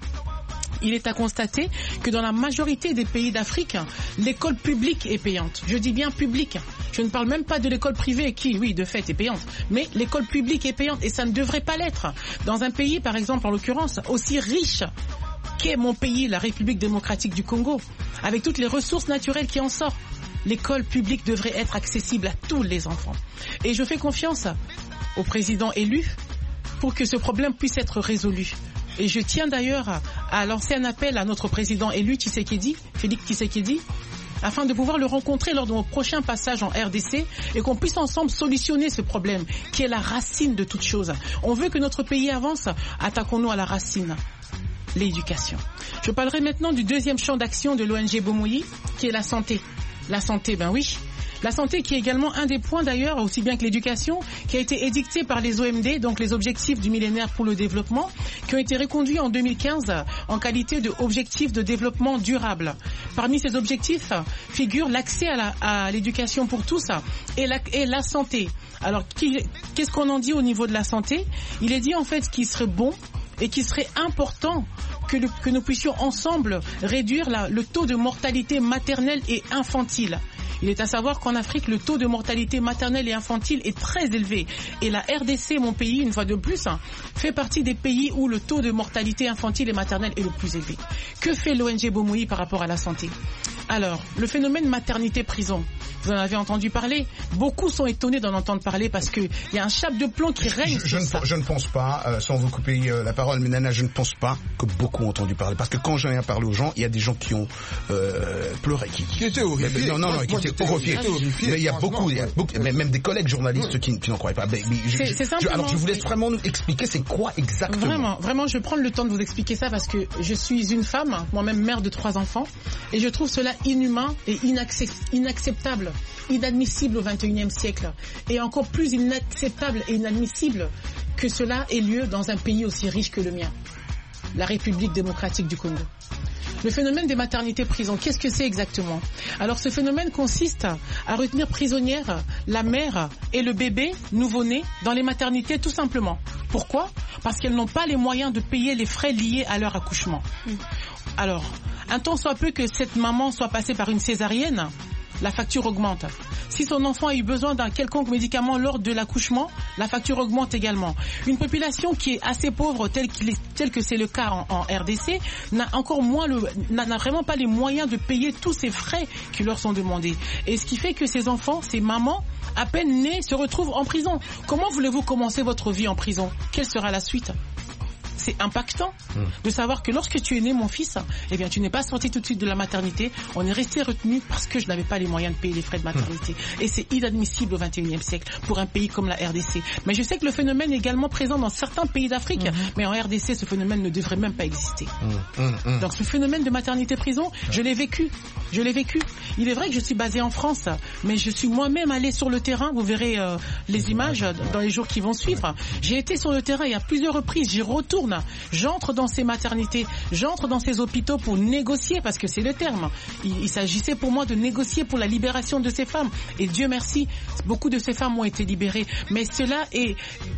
il est à constater que dans la majorité des pays d'Afrique, l'école publique est payante. Je dis bien publique. Je ne parle même pas de l'école privée qui, oui, de fait, est payante. Mais l'école publique est payante et ça ne devrait pas l'être. Dans un pays, par exemple, en l'occurrence, aussi riche qu'est mon pays, la République démocratique du Congo, avec toutes les ressources naturelles qui en sortent, l'école publique devrait être accessible à tous les enfants. Et je fais confiance au président élu pour que ce problème puisse être résolu. Et je tiens d'ailleurs à lancer un appel à notre président élu, Tshisekedi, Félix Tshisekedi, afin de pouvoir le rencontrer lors de mon prochain passage en R D C et qu'on puisse ensemble solutionner ce problème qui est la racine de toute chose. On veut que notre pays avance, attaquons-nous à la racine. L'éducation. Je parlerai maintenant du deuxième champ d'action de l'O N G Bomoi, qui est la santé. La santé, ben oui. La santé qui est également un des points d'ailleurs, aussi bien que l'éducation, qui a été édicté par les O M D, donc les objectifs du millénaire pour le développement, qui ont été reconduits en deux mille quinze en qualité d'objectifs de développement durable. Parmi ces objectifs figure l'accès à, la, à l'éducation pour tous et la, et la santé. Alors, qui, qu'est-ce qu'on en dit au niveau de la santé? Il est dit en fait qu'il serait bon et qu'il serait important que, le, que nous puissions ensemble réduire la, le taux de mortalité maternelle et infantile. Il est à savoir qu'en Afrique, le taux de mortalité maternelle et infantile est très élevé. Et la R D C, mon pays, une fois de plus, hein, fait partie des pays où le taux de mortalité infantile et maternelle est le plus élevé. Que fait l'O N G Bomoi par rapport à la santé? Alors, le phénomène maternité-prison, vous en avez entendu parler. Beaucoup sont étonnés d'en entendre parler parce qu'il y a un chape de plomb qui règne je, je, sur ne, ça. Je ne pense pas, euh, sans vous couper euh, la parole, mais Nana, je ne pense pas que beaucoup ont entendu parler. Parce que quand j'en ai parlé aux gens, il y a des gens qui ont euh, pleuré. Qui, qui étaient horrifiés. Non, non, non, moi, qui moi, étaient horrifiés. Mais il y a beaucoup, il y a beaucoup mais même des collègues journalistes oui. qui, qui n'en croyaient pas. Mais, mais je, c'est, c'est je, alors, je vous laisse vraiment nous expliquer c'est quoi exactement. Vraiment, vraiment, je vais prendre le temps de vous expliquer ça parce que je suis une femme, moi-même mère de trois enfants, et je trouve cela inhumain et inacceptable, inadmissible au vingt et unième siècle, et encore plus inacceptable et inadmissible que cela ait lieu dans un pays aussi riche que le mien, la République démocratique du Congo. Le phénomène des maternités-prisons, qu'est-ce que c'est exactement? Alors ce phénomène consiste à retenir prisonnière la mère et le bébé nouveau-né dans les maternités tout simplement. Pourquoi? Parce qu'elles n'ont pas les moyens de payer les frais liés à leur accouchement. Alors, un temps soit peu que cette maman soit passée par une césarienne, la facture augmente. Si son enfant a eu besoin d'un quelconque médicament lors de l'accouchement, la facture augmente également. Une population qui est assez pauvre, telle, qu'il est, telle que c'est le cas en, en R D C, n'a encore moins le, n'a, n'a vraiment pas les moyens de payer tous ces frais qui leur sont demandés. Et ce qui fait que ces enfants, ces mamans, à peine nées, se retrouvent en prison. Comment voulez-vous commencer votre vie en prison? Quelle sera la suite? C'est impactant mmh. de savoir que lorsque tu es né, mon fils, eh bien, tu n'es pas sorti tout de suite de la maternité. On est resté retenu parce que je n'avais pas les moyens de payer les frais de maternité. Mmh. Et c'est inadmissible au vingt et unième siècle pour un pays comme la R D C. Mais je sais que le phénomène est également présent dans certains pays d'Afrique. Mmh. Mais en R D C, ce phénomène ne devrait même pas exister. Mmh. Mmh. Donc ce phénomène de maternité-prison, mmh. je l'ai vécu. Je l'ai vécu. Il est vrai que je suis basée en France, mais je suis moi-même allée sur le terrain. Vous verrez euh, les images dans les jours qui vont suivre. J'ai été sur le terrain et à plusieurs reprises. J'y retourne. J'entre dans ces maternités, j'entre dans ces hôpitaux pour négocier, parce que c'est le terme. Il, il s'agissait pour moi de négocier pour la libération de ces femmes. Et Dieu merci, beaucoup de ces femmes ont été libérées. Mais cela est...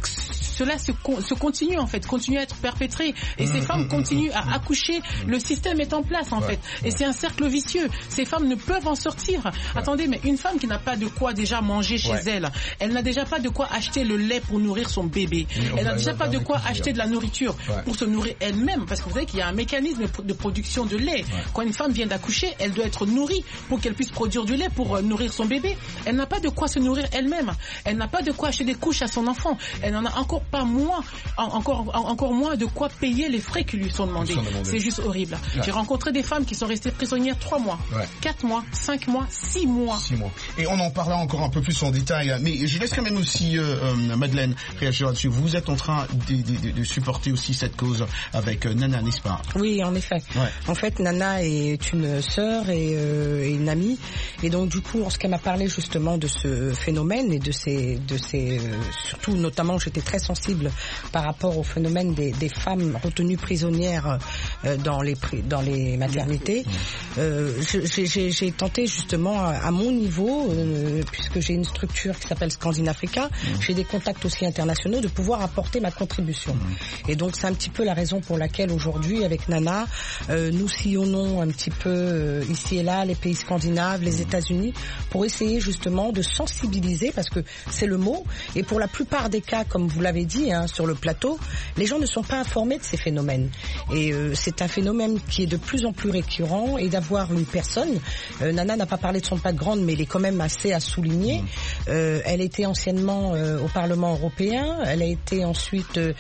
Cela se, se continue en fait, continue à être perpétré et ces femmes continuent à accoucher. Le système est en place en fait et c'est un cercle vicieux. Ces femmes ne peuvent en sortir. Attendez, mais une femme qui n'a pas de quoi déjà manger chez ouais. elle, elle n'a déjà pas de quoi acheter le lait pour nourrir son bébé. Elle n'a déjà pas de quoi acheter de la nourriture ouais. pour se nourrir elle-même, parce que vous savez qu'il y a un mécanisme de production de lait. Ouais. Quand une femme vient d'accoucher, elle doit être nourrie pour qu'elle puisse produire du lait pour euh, nourrir son bébé. Elle n'a pas de quoi se nourrir elle-même. Elle n'a pas de quoi acheter des couches à son enfant. Elle n'en a encore pas moins, en, encore, en, encore moins de quoi payer les frais qui lui sont demandés. C'est juste horrible. Ouais. J'ai rencontré des femmes qui sont restées prisonnières trois mois, ouais. quatre mois, cinq mois, six mois. Six mois. Et on en parlera encore un peu plus en détail, mais je laisse quand même aussi euh, euh, Madeleine réagir là-dessus. Vous êtes en train de, de, de, de supporter aussi cette cause avec euh, Nana, n'est-ce pas? Oui, en effet. Ouais. En fait, Nana est une sœur et, euh, et une amie, et donc du coup, lorsqu'elle m'a parlé justement de ce phénomène et de ces, de ces, euh, surtout notamment, j'étais très sensible par rapport au phénomène des, des femmes retenues prisonnières euh, dans les dans les maternités. Euh, j'ai, j'ai tenté justement à, à mon niveau, euh, puisque j'ai une structure qui s'appelle Scandinafrica, mmh. j'ai des contacts aussi internationaux, de pouvoir apporter ma contribution. Mmh. Et donc c'est un petit peu la raison pour laquelle aujourd'hui avec Nana, euh, nous sillonnons un petit peu euh, ici et là les pays scandinaves, les États-Unis, pour essayer justement de sensibiliser, parce que c'est le mot, et pour la plupart des cas, comme vous l'avez dit hein, sur le plateau, les gens ne sont pas informés de ces phénomènes. Et euh, c'est un phénomène qui est de plus en plus récurrent, et d'avoir une personne, euh, Nana n'a pas parlé de son background, mais il est quand même assez à souligner. Mmh. Euh, elle était anciennement euh, au Parlement européen, elle a été ensuite, euh,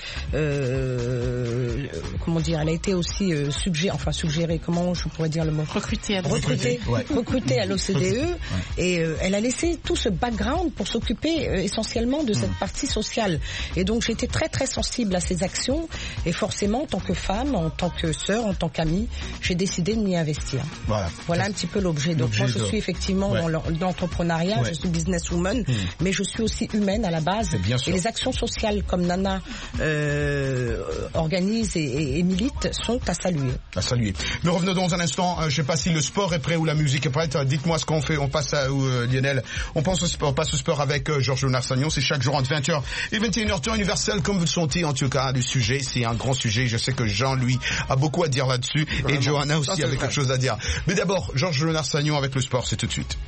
euh, comment dire, elle a été aussi euh, suggérée, enfin suggérée, comment je pourrais dire le mot, recrutée, recrutée, ouais. recrutée à l'O C D E, ouais. et euh, elle a laissé tout ce background pour s'occuper euh, essentiellement de mmh. cette partie sociale. Et donc j'étais très très sensible à ces actions, et forcément en tant que femme, en tant que sœur, en tant qu'amie, j'ai décidé de m'y investir. Voilà, voilà un petit peu l'objet. Donc moi je suis effectivement ouais. dans l'entrepreneuriat, ouais. je suis businesswoman, mmh. mais je suis aussi humaine à la base. Et les actions sociales comme Nana euh, organise et, et, et milite sont à saluer. À saluer. Mais revenons dans un instant, euh, je sais pas si le sport est prêt ou la musique est prête. Dites-moi ce qu'on fait. On passe à euh, Lionel. On pense au sport, on passe au sport avec euh, Georges Leonard-Sagnon. C'est chaque jour entre vingt heures et vingt et une heures temps universel, comme vous le sentez en tout cas. Le sujet, c'est un grand sujet. Je sais que Jean, lui, a beaucoup à dire là-dessus. Vraiment. Et Johanna aussi ça, avait vrai. quelque chose à dire. Mais d'abord, Georges Leonard-Sagnon avec le sport, c'est tout de suite.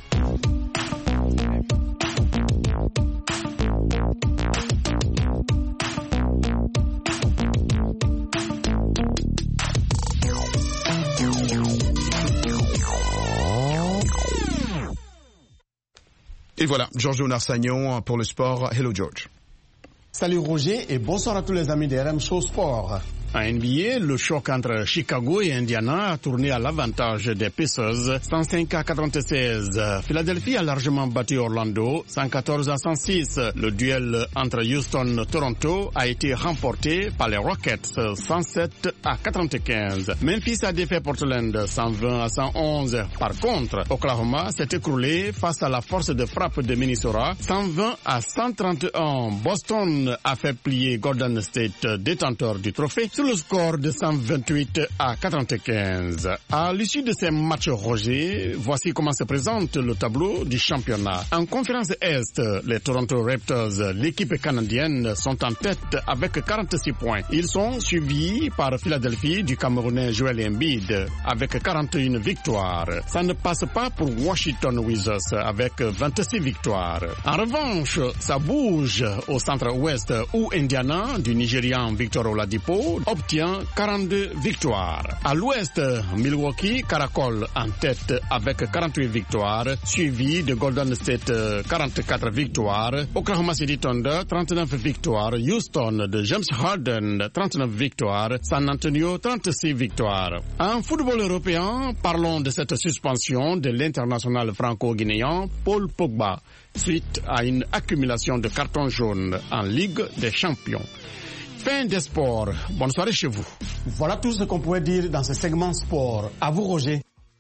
Et voilà, Georges Leonard-Sagnon pour le sport. Hello George. Salut Roger et bonsoir à tous les amis de R M Show Sport. En N B A, le choc entre Chicago et Indiana a tourné à l'avantage des Pacers, cent cinq à quatre-vingt-seize. Philadelphie a largement battu Orlando, cent quatorze à cent six. Le duel entre Houston et Toronto a été remporté par les Rockets, cent sept à quatre-vingt-quinze. Memphis a défait Portland, cent vingt à cent onze. Par contre, Oklahoma s'est écroulé face à la force de frappe de Minnesota, cent vingt à cent trente et un. Boston a fait plier Golden State, détenteur du trophée, le score de cent vingt-huit à quatre-vingt-quinze. À l'issue de ces matchs, Roger, voici comment se présente le tableau du championnat. En conférence Est, les Toronto Raptors, l'équipe canadienne, sont en tête avec quarante-six points. Ils sont suivis par Philadelphie du Camerounais Joel Embiid avec quarante et une victoires. Ça ne passe pas pour Washington Wizards avec vingt-six victoires. En revanche, ça bouge au centre-ouest où Indiana, du Nigérian Victor Oladipo, obtient quarante-deux victoires. À l'ouest, Milwaukee caracole en tête avec quarante-huit victoires, suivi de Golden State quarante-quatre victoires, Oklahoma City Thunder trente-neuf victoires, Houston de James Harden trente-neuf victoires, San Antonio trente-six victoires. En football européen, parlons de cette suspension de l'international franco-guinéen Paul Pogba suite à une accumulation de cartons jaunes en Ligue des Champions. Fin des sports. Bonne soirée chez vous. Voilà tout ce qu'on pouvait dire dans ce segment sport. À vous, Roger.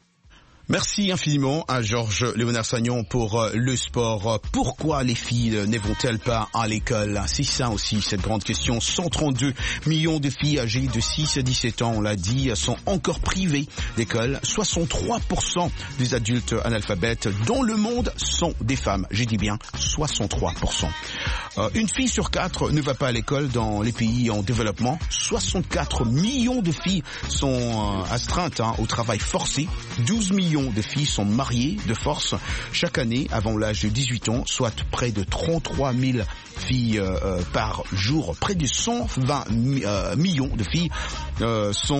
Merci infiniment à Georges Leonard-Sagnon pour euh, le sport. Pourquoi les filles ne vont-elles pas à l'école? C'est ça aussi, cette grande question. cent trente-deux millions de filles âgées de six à dix-sept ans, on l'a dit, sont encore privées d'école. soixante-trois pour cent des adultes analphabètes dans le monde sont des femmes. J'ai dit bien soixante-trois pour cent. Euh, une fille sur quatre ne va pas à l'école dans les pays en développement. soixante-quatre millions de filles sont euh, astreintes hein, au travail forcé. douze millions de filles sont mariées de force chaque année avant l'âge de dix-huit ans, soit près de trente-trois mille filles euh, par jour. Près de cent vingt euh, millions de filles euh, sont,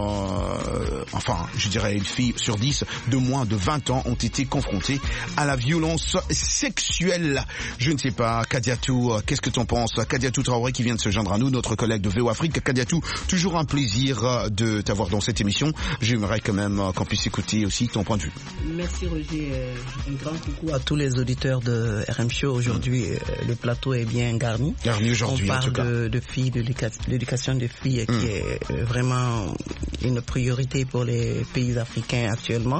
euh, enfin, je dirais une fille sur dix de moins de vingt ans ont été confrontées à la violence sexuelle. Je ne sais pas, Kadiatou, qu'est-ce que tu en penses? Kadiatou Traoré qui vient de se joindre à nous, notre collègue de V O Afrique. Kadiatou, toujours un plaisir de t'avoir dans cette émission. J'aimerais quand même qu'on puisse écouter aussi ton point de vue. Merci Roger, un grand coucou à tous les auditeurs de R M Show. Aujourd'hui, mmh. le plateau est bien garni. Garni aujourd'hui, on en tout cas. On parle de, de filles, de l'éducation des filles mmh. qui est vraiment une priorité pour les pays africains actuellement.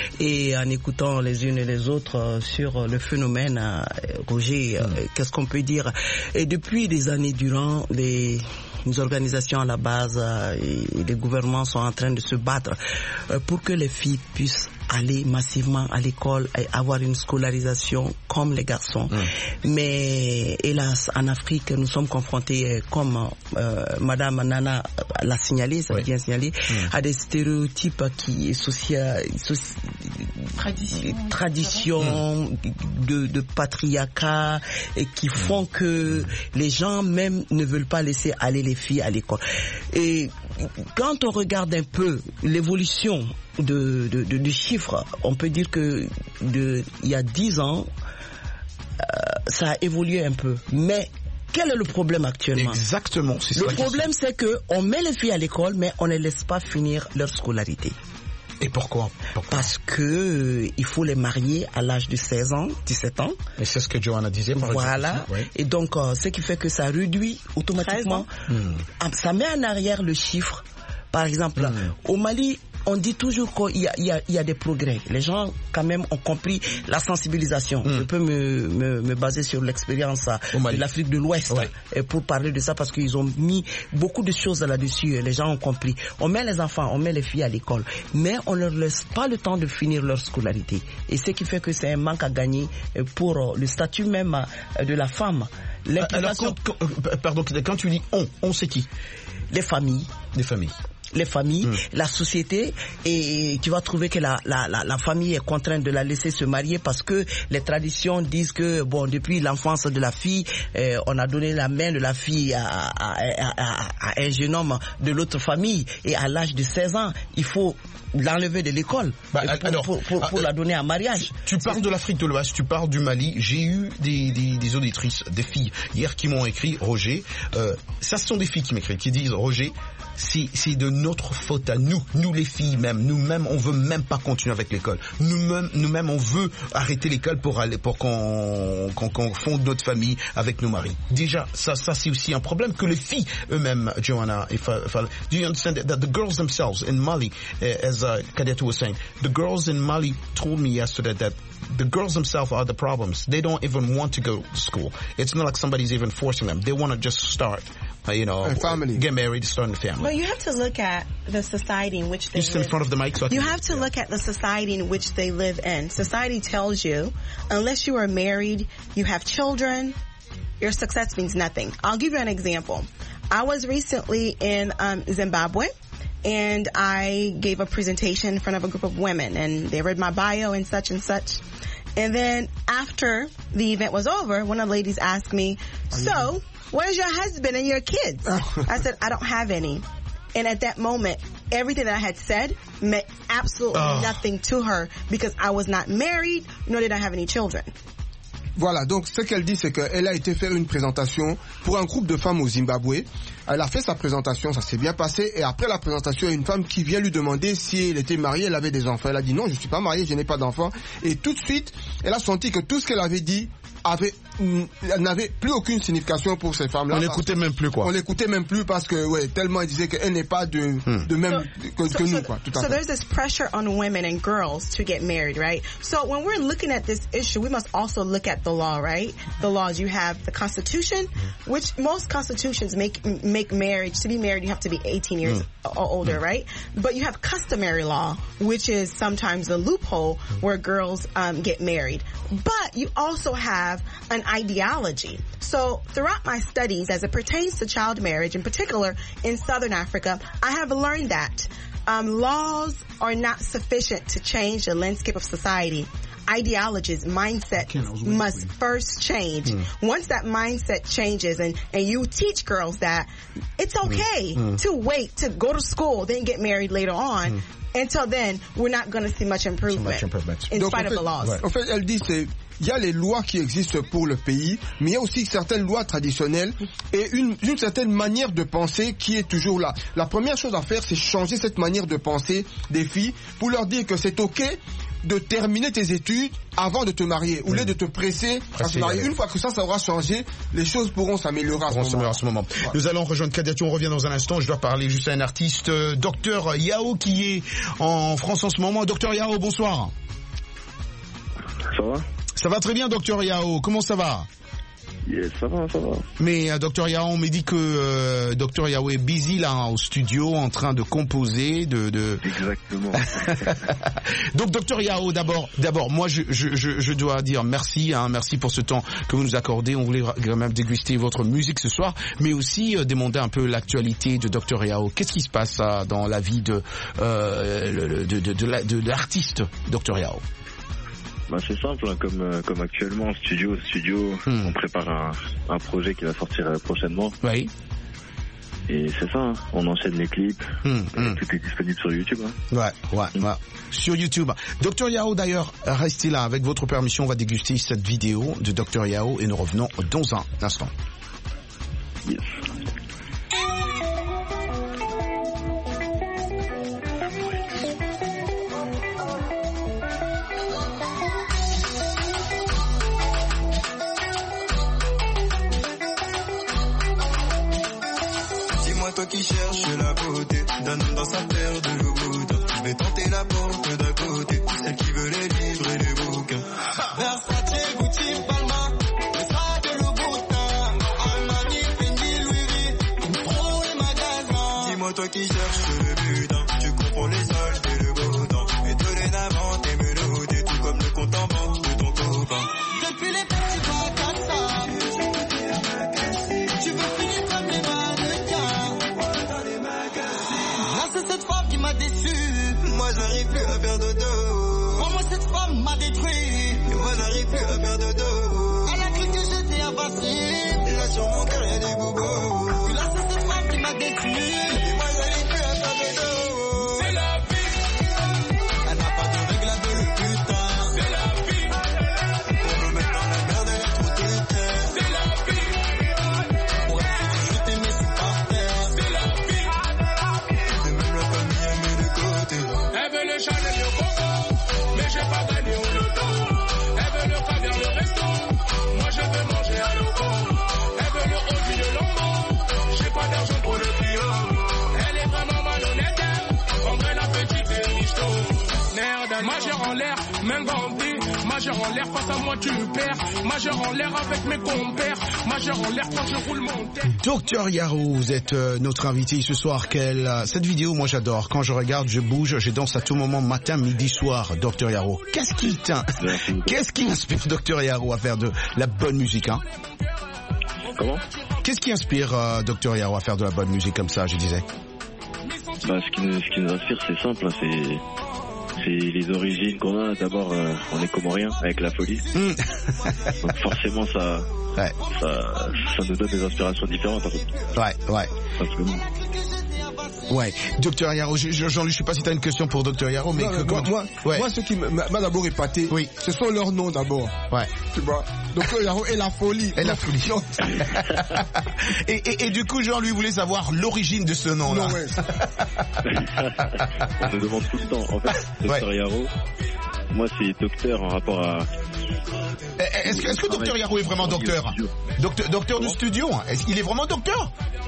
Et en écoutant les unes et les autres sur le phénomène, Roger, mmh. qu'est-ce qu'on peut dire? Et depuis des années durant, les les organisations à la base euh, et les gouvernements sont en train de se battre euh, pour que les filles puissent aller massivement à l'école et avoir une scolarisation comme les garçons. Mmh. Mais hélas, en Afrique, nous sommes confrontés, comme euh, Madame Nana l'a signalé, ça oui. bien signalé, mmh. à des stéréotypes qui sociaux, soci... tradition, tradition mmh. de, de patriarcat et qui font que les gens même ne veulent pas laisser aller les filles à l'école. Et quand on regarde un peu l'évolution de, de, de, de chiffres, on peut dire que de, il y a dix ans, euh, ça a évolué un peu. Mais quel est le problème actuellement? Exactement, c'est Le ça problème, c'est que on met les filles à l'école, mais on ne les laisse pas finir leur scolarité. Et pourquoi, pourquoi Parce que euh, il faut les marier à l'âge de seize ans, dix-sept ans. Et c'est ce que Johanna disait, par Voilà. exemple. Voilà. Et donc, euh, ce qui fait que ça réduit automatiquement. Hmm. Ça met en arrière le chiffre. Par exemple, hmm. au Mali, on dit toujours qu'il y a, il y a, il y a des progrès. Les gens, quand même, ont compris la sensibilisation. Mm. Je peux me, me, me baser sur l'expérience de l'Afrique de l'Ouest ouais. pour parler de ça parce qu'ils ont mis beaucoup de choses là-dessus. Les gens ont compris. On met les enfants, on met les filles à l'école, mais on ne leur laisse pas le temps de finir leur scolarité. Et ce qui fait que c'est un manque à gagner pour le statut même de la femme. Alors, quand, quand, pardon, quand tu dis on, on c'est qui? Les familles. Les familles. les familles, mmh. la société, et tu vas trouver que la, la, la, la famille est contrainte de la laisser se marier parce que les traditions disent que bon, depuis l'enfance de la fille, euh, on a donné la main de la fille à, à, à, à, à un jeune homme de l'autre famille, et à l'âge de seize ans, il faut l'enlever de l'école bah, pour, alors, pour, pour, pour euh, la donner en mariage. Tu parles de l'Afrique de l'Ouest, tu parles du Mali. J'ai eu des, des, des auditrices, des filles hier qui m'ont écrit, Roger, euh, ça ce sont des filles qui m'écrivent, qui disent, Roger, c'est, c'est de notre faute à nous, nous les filles même, nous-mêmes on veut même pas continuer avec l'école, nous-mêmes, nous-mêmes on veut arrêter l'école pour aller, pour qu'on, qu'on, qu'on fonde notre famille avec nos maris. Déjà, ça, ça c'est aussi un problème que les filles eux-mêmes, Johanna, if I, if I, do you understand that, that the girls themselves in Mali, as uh, Kadiatou was saying, the girls in Mali told me yesterday that the girls themselves are the problems. They don't even want to go to school. It's not like somebody's even forcing them. They want to just start, uh, you know, a family. Get married, start a family. But you have to look at the society in which they Just live. in front of the mic, so I can You have to yeah. look at the society in which they live in. Society tells you, unless you are married, you have children, your success means nothing. I'll give you an example. I was recently in um, Zimbabwe. And I gave a presentation in front of a group of women, and they read my bio and such and such. And then after the event was over, one of the ladies asked me, so, where's your husband and your kids? I said, I don't have any. And at that moment, everything that I had said meant absolutely oh. nothing to her because I was not married, nor did I have any children. Voilà, donc ce qu'elle dit, c'est qu'elle a été faire une présentation pour un groupe de femmes au Zimbabwe. Elle a fait sa présentation, ça s'est bien passé, et après la présentation, il y a une femme qui vient lui demander si elle était mariée, elle avait des enfants. Elle a dit non, je ne suis pas mariée, je n'ai pas d'enfants. Et tout de suite, elle a senti que tout ce qu'elle avait dit avait, n'avait plus aucune signification pour ces femmes-là. On l'écoutait même plus, quoi. On l'écoutait même plus parce que, ouais, tellement elle disait qu'elle n'est pas de, hmm. de même so, que, so, que nous, so, quoi. Tout à so fait. there's this pressure on women and girls to get married, right? So when we're looking at this issue, we must also look at the law, right? The laws, you have the Constitution, which most constitutions make, make marriage, to be married, you have to be eighteen years mm. or older, mm. right? But you have customary law, which is sometimes a loophole where girls um, get married. But you also have an ideology. So throughout my studies, as it pertains to child marriage, in particular in Southern Africa, I have learned that um, laws are not sufficient to change the landscape of society. ideologies, mindset must first change. Mm. Once that mindset changes and, and you teach girls that it's okay mm. to wait to go to school, then get married later on, mm. until then, we're not going to see much improvement, so much improvement. in Donc, spite en fait, of the laws. Ouais. En fait, elle dit c'est il y a les lois qui existent pour le pays, mais il y a aussi certaines lois traditionnelles et une, une certaine manière de penser qui est toujours là. La première chose à faire, c'est changer cette manière de penser des filles pour leur dire que c'est ok de terminer tes études avant de te marier, au lieu de te presser à te marier. Une fois que ça, ça aura changé, les choses pourront s'améliorer à ce moment. À ce moment. Ouais. Nous allons rejoindre Kadiatou, on revient dans un instant. Je dois parler juste à un artiste, euh, Docteur Yao, qui est en France en ce moment. Docteur Yao, bonsoir. Ça va? Ça va très bien, Docteur Yao. Comment ça va? Yes, ça va, ça va. Mais euh, Docteur Yao, on me dit que euh, Docteur Yao est busy là au studio en train de composer, de. de... Exactement. Donc Docteur Yao, d'abord, d'abord, moi je, je, je, je dois dire merci, hein, merci pour ce temps que vous nous accordez. On voulait quand même déguster votre musique ce soir, mais aussi euh, demander un peu l'actualité de Docteur Yao. Qu'est-ce qui se passe euh, dans la vie de euh, le, de, de, de, de, de l'artiste Docteur Yao? Bah c'est simple, hein, comme euh, comme actuellement studio studio, hmm. on prépare un, un projet qui va sortir euh, prochainement. Oui. Et c'est ça, hein, on enchaîne les clips, hmm. et tout est disponible sur YouTube. Hein. Ouais, ouais, hmm. ouais. Sur YouTube. Docteur Yao, d'ailleurs, restez là, avec votre permission, on va déguster cette vidéo de Docteur Yao et nous revenons dans un instant. Yes. Toi qui cherches la beauté d'un homme dans sa terre de Louboutin, je vais tenter la porte d'à côté, celle qui veut les livres et les bouquins. Versace, Gucci, Balmain, le sera de Louboutin, Armani, Fendi, Louis V, trop les magasins. Dis-moi toi qui cherches le butin, tu comprends les soldes et le beau temps, et dorénavant tes mélodies, tout comme le compte en banque de ton copain. Depuis les petits bacs à sable, tu veux finir comme les mannequins. C'est cette femme qui m'a déçu. Moi j'arrive plus à faire dodo. Pour moi cette femme m'a détruit. Et moi j'arrive plus à faire dodo. Elle a cru que j'étais invincible. Et là sur mon cœur y'a des bobos. Et là c'est cette femme qui m'a détruit. Et moi j'arrive plus à faire dodo. C'est la vie. Elle n'a pas de règle à deux le putain. C'est la vie. Pour me mettre dans la merde elle est trop déterre. C'est la vie. Pour elle c'est que je t'aimais sous par terre. C'est la vie. Elle veut le Chanel et au coco, mais j'ai pas gagné au loto. Elle veut le caviar, le resto, moi je veux manger à loco. Elle veut le Audi, le Lambo, j'ai pas d'argent pour le Clio. Elle est vraiment malhonnête, en vrai la petite est michto. Merde, majeur en l'air, même bandit. Majeur en l'air, face à moi tu perds. Majeur en l'air avec mes compères. Majeur en l'air quand je roule mon tête. Docteur Yao, vous êtes euh, notre invité ce soir. Quelle, euh, cette vidéo, moi j'adore. Quand je regarde, je bouge, je danse à tout moment, matin, midi, soir. Docteur Yao, qu'est-ce qui t'in... Qu'est-ce qui inspire Docteur Yao à faire de la bonne musique, hein? Comment? Qu'est-ce qui inspire euh, Docteur Yao à faire de la bonne musique comme ça, je disais? Bah, ce qui nous, ce qui nous inspire, c'est simple, hein, c'est... C'est les origines qu'on a. D'abord, euh, on est comorien avec la folie. Mm. Donc forcément, ça, ouais. ça, ça nous donne des inspirations différentes. En fait. Ouais, ouais. Simplement. Ouais. Docteur Yao, Jean-Luc, je sais pas si tu as une question pour Docteur Yao, mais non, que, moi, tu... moi, ouais. moi, ce qui m'a d'abord épaté, oui. ce sont leurs noms d'abord. Ouais. Tu vois. Docteur Yao et la folie. Et la folie. et, et, et du coup, Jean-Luc voulait savoir l'origine de ce nom-là. Non, ouais. On me demande tout le temps. En fait, Docteur ouais. Yao, moi, c'est docteur en rapport à... Est-ce que, est-ce que Docteur Yao est vraiment docteur? Docteur, docteur du studio? Est-ce qu'il est vraiment docteur?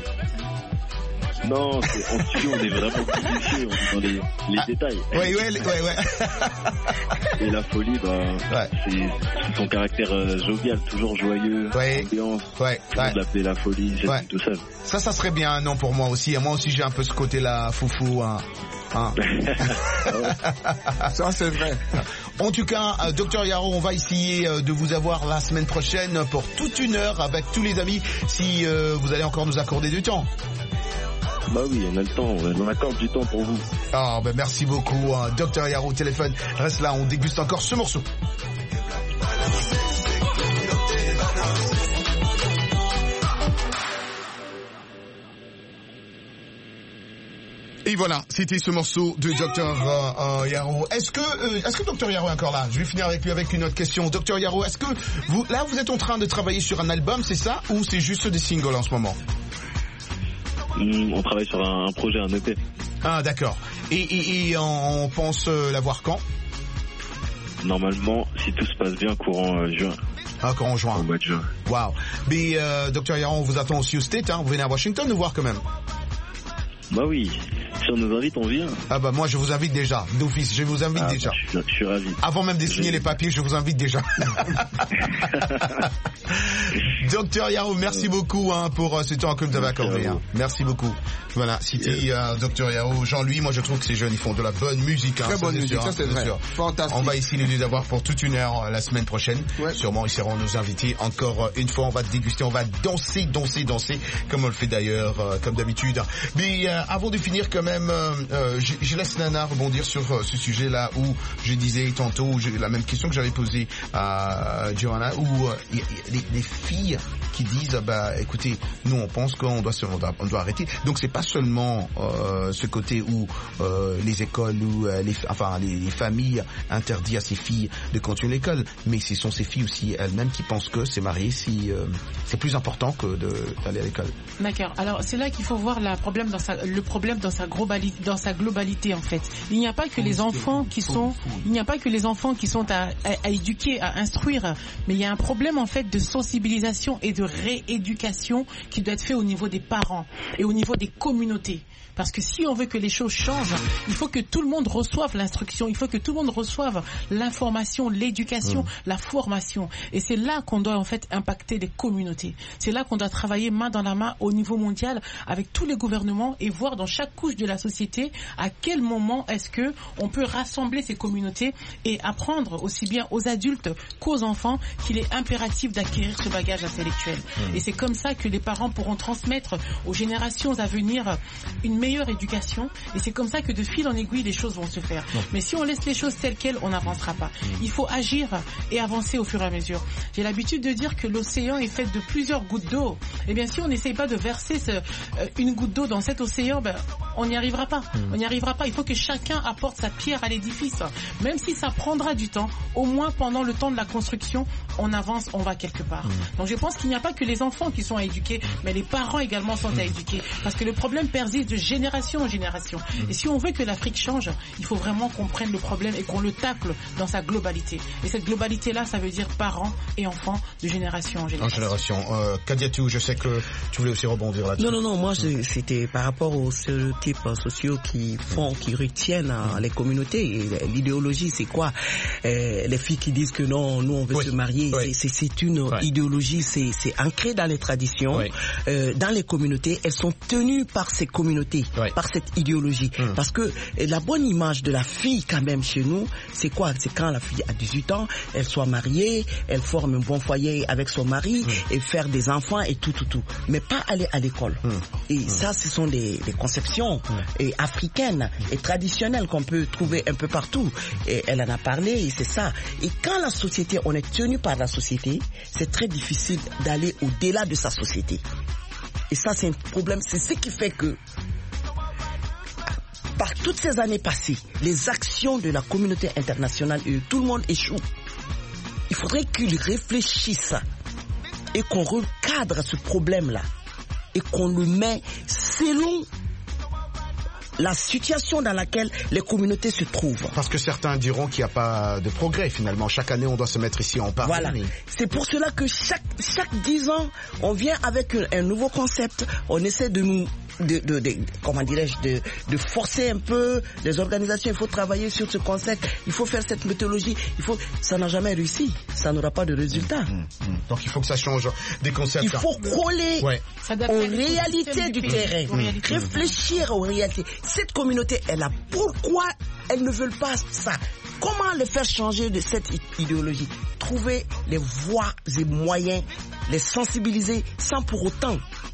Non, en studio, on est vraiment initié, on est dans les, les ah, détails. Ouais, ouais, ouais, ouais. Et la folie, bah, ouais. c'est son caractère euh, jovial, toujours joyeux, ouais. ambiance. Ouais, ouais. De l'appeler la folie, c'est ouais. tout ça. Ça, ça serait bien un nom pour moi aussi. Moi aussi, j'ai un peu ce côté-là, foufou, hein. Hein. Ça c'est vrai. En tout cas, euh, Docteur Yao, on va essayer euh, de vous avoir la semaine prochaine pour toute une heure avec tous les amis, si euh, vous allez encore nous accorder du temps. Bah oui, on a le temps, on accorde du temps pour vous. Ah, ben merci beaucoup, hein. Docteur Yaro au téléphone. Reste là, on déguste encore ce morceau. Et voilà, c'était ce morceau de Docteur Euh, euh, Yaro. Est-ce que, euh, est-ce que Docteur Yaro est encore là? Je vais finir avec lui avec une autre question. Docteur Yaro, est-ce que vous, là, vous êtes en train de travailler sur un album, c'est ça, ou c'est juste des singles en ce moment? Mmh, on travaille sur un, un projet, un E P. Ah, d'accord. Et, et, et on pense euh, l'avoir quand? Normalement, si tout se passe bien, courant euh, juin. Ah, courant juin. Au mois de juin. Waouh. Mais euh, Docteur Yaro, on vous attend aussi au State, hein. Vous venez à Washington nous voir quand même. Bah oui, si on nous invite, on vient. Ah bah moi je vous invite déjà, d'office, je vous invite ah, déjà. Bah, je, suis, je suis ravi. Avant même de signer les papiers, je vous invite déjà. Docteur Yaro, merci beaucoup hein, pour euh, ce temps que vous avez accordé. Hein. Merci beaucoup. Voilà, c'était euh, Docteur Yaro. Jean-Louis, moi je trouve que ces jeunes ils font de la bonne musique. Hein, Très bonne musique, sûr, ça c'est vrai. Sûr. Fantastique. On va essayer de les avoir pour toute une heure euh, la semaine prochaine. Ouais. Sûrement ils seront nos invités encore euh, une fois. On va déguster, on va danser, danser, danser, comme on le fait d'ailleurs, euh, comme d'habitude. Mais euh, avant de finir quand même, euh, euh, je, je laisse Nana rebondir sur euh, ce sujet-là où je disais tantôt je, la même question que j'avais posée à Johanna, où euh, y, y, les, les filles qui disent bah écoutez, nous on pense qu'on doit se, on doit, on doit arrêter. Donc c'est pas seulement euh, ce côté où euh, les écoles ou euh, les enfin les, les familles interdisent à ces filles de continuer l'école, mais ce sont ces filles aussi elles-mêmes qui pensent que c'est marié si euh, c'est plus important que de, d'aller à l'école. D'accord. Alors c'est là qu'il faut voir la problème dans sa, le problème dans sa globalité, dans sa globalité en fait. Il n'y a pas que les enfants qui sont, il n'y a pas que les enfants qui sont à, à, à éduquer, à instruire, mais il y a un problème en fait de sensibilisation et de rééducation qui doit être fait au niveau des parents et au niveau des communautés. Parce que si on veut que les choses changent, il faut que tout le monde reçoive l'instruction, il faut que tout le monde reçoive l'information, l'éducation, mmh. la formation. Et c'est là qu'on doit en fait impacter les communautés. C'est là qu'on doit travailler main dans la main au niveau mondial avec tous les gouvernements et voir dans chaque couche de la société à quel moment est-ce que on peut rassembler ces communautés et apprendre aussi bien aux adultes qu'aux enfants qu'il est impératif d'acquérir ce bagage intellectuel. Mmh. Et c'est comme ça que les parents pourront transmettre aux générations à venir une meilleure éducation et c'est comme ça que de fil en aiguille les choses vont se faire. Non. Mais si on laisse les choses telles quelles, on n'avancera pas. Mmh. Il faut agir et avancer au fur et à mesure. J'ai l'habitude de dire que l'océan est fait de plusieurs gouttes d'eau. Et bien si on n'essaye pas de verser ce, euh, une goutte d'eau dans cet océan, ben, on n'y arrivera pas. Mmh. On n'y arrivera pas. Il faut que chacun apporte sa pierre à l'édifice. Même si ça prendra du temps, au moins pendant le temps de la construction, on avance, on va quelque part. Mmh. Donc je pense qu'il n'y a pas que les enfants qui sont à éduquer, mais les parents également sont mmh. à éduquer. Parce que le problème persiste de génération en génération. Mmh. Et si on veut que l'Afrique change, il faut vraiment qu'on prenne le problème et qu'on le tacle dans sa globalité. Et cette globalité-là, ça veut dire parents et enfants de génération en génération. En génération. Euh, Kadiatou, je sais que tu voulais aussi rebondir là-dessus. Non, non, non, moi mmh. c'était par rapport aux stéréotypes sociaux qui font, qui retiennent mmh. les communautés. Et l'idéologie, c'est quoi? euh, Les filles qui disent que non, nous on veut oui. se marier, oui. c'est une oui. idéologie, c'est ancré dans les traditions, oui. euh, dans les communautés. Elles sont tenues par ces communautés. Oui. Par cette idéologie. Mmh. Parce que la bonne image de la fille quand même chez nous, c'est quoi? C'est quand la fille a dix-huit ans, elle soit mariée, elle forme un bon foyer avec son mari mmh. et faire des enfants et tout, tout, tout. Mais pas aller à l'école. Mmh. Et mmh. ça, ce sont des, des conceptions mmh. et africaines et traditionnelles qu'on peut trouver un peu partout. Et elle en a parlé et c'est ça. Et quand la société, on est tenu par la société, c'est très difficile d'aller au-delà de sa société. Et ça, c'est un problème. C'est ce qui fait que par toutes ces années passées, les actions de la communauté internationale et tout le monde échoue. Il faudrait qu'ils réfléchissent et qu'on recadre ce problème-là et qu'on le met selon la situation dans laquelle les communautés se trouvent. Parce que certains diront qu'il n'y a pas de progrès finalement. Chaque année, on doit se mettre ici en parler. Voilà. C'est pour cela que chaque, chaque dix ans, on vient avec un, un nouveau concept. On essaie de nous... De, de, de, comment dirais-je, de, de forcer un peu les organisations. Il faut travailler sur ce concept, il faut faire cette méthodologie, il faut, ça n'a jamais réussi, ça n'aura pas de résultat. Mmh, mmh. Donc il faut que ça change des concepts. Il faut coller ouais. aux réalités du terrain, mmh. réfléchir aux réalités. Cette communauté est là, pourquoi elles ne veulent pas ça? Comment les faire changer de cette idéologie? Trouver les voies et moyens, les sensibiliser sans pour autant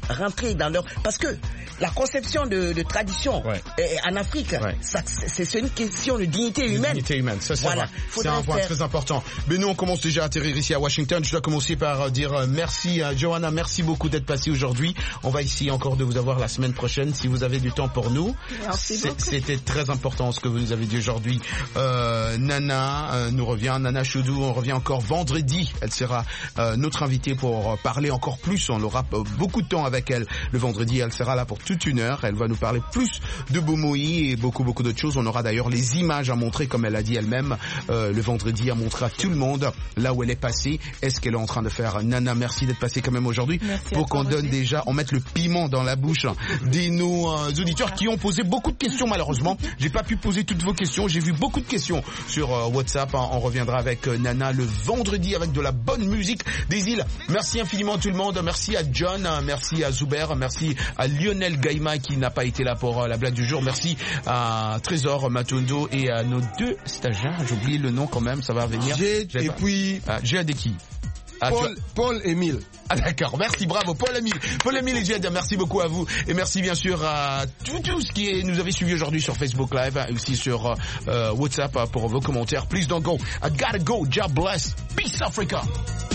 rentrer dans leur... Parce que la conception de, de tradition ouais. euh, en Afrique, ouais. ça, c'est, c'est une question de dignité humaine. De dignité humaine, ça c'est voilà. vrai. C'est un point faire... très important. Mais nous, on commence déjà à atterrir ici à Washington. Je dois commencer par dire merci à Johanna, merci beaucoup d'être passée aujourd'hui. On va essayer encore de vous avoir la semaine prochaine si vous avez du temps pour nous. C'est, c'était très important ce que vous nous avez dit aujourd'hui. Euh, Nana euh, nous revient, Nana Choudou, on revient encore vendredi. Elle sera euh, notre invitée pour parler encore plus. On aura beaucoup de temps avec elle le vendredi. Elle sera là pour toute une heure. Elle va nous parler plus de Bomoi et beaucoup beaucoup d'autres choses. On aura d'ailleurs les images à montrer, comme elle a dit elle-même, euh, le vendredi, à montrer à tout le monde là où elle est passée. Est-ce qu'elle est en train de faire? Nana, merci d'être passée quand même aujourd'hui pour qu'on donne déjà, on mette le piment dans la bouche des nos euh, auditeurs qui ont posé beaucoup de questions. Malheureusement, j'ai pas pu poser toutes vos questions. J'ai vu beaucoup de questions sur euh, WhatsApp. On reviendra avec euh, Nana le vendredi avec de la bonne musique des îles. Merci infiniment tout le monde. Merci à John, merci à Zuber, merci à Lionel Gaïma qui n'a pas été là pour euh, la blague du jour. Merci à Trésor Matondo et à nos deux stagiaires. J'ai oublié le nom quand même, ça va venir. J'ai et pas... puis ah, j'ai à qui ah, Paul, Paul Émile. Ah d'accord, merci, bravo, Paul Émile. Paul Émile et Jed, merci beaucoup à vous. Et merci bien sûr à tous tous qui est, nous avez suivis aujourd'hui sur Facebook Live et aussi sur euh, WhatsApp pour vos commentaires. Please don't go. I gotta go. God bless. Peace Africa.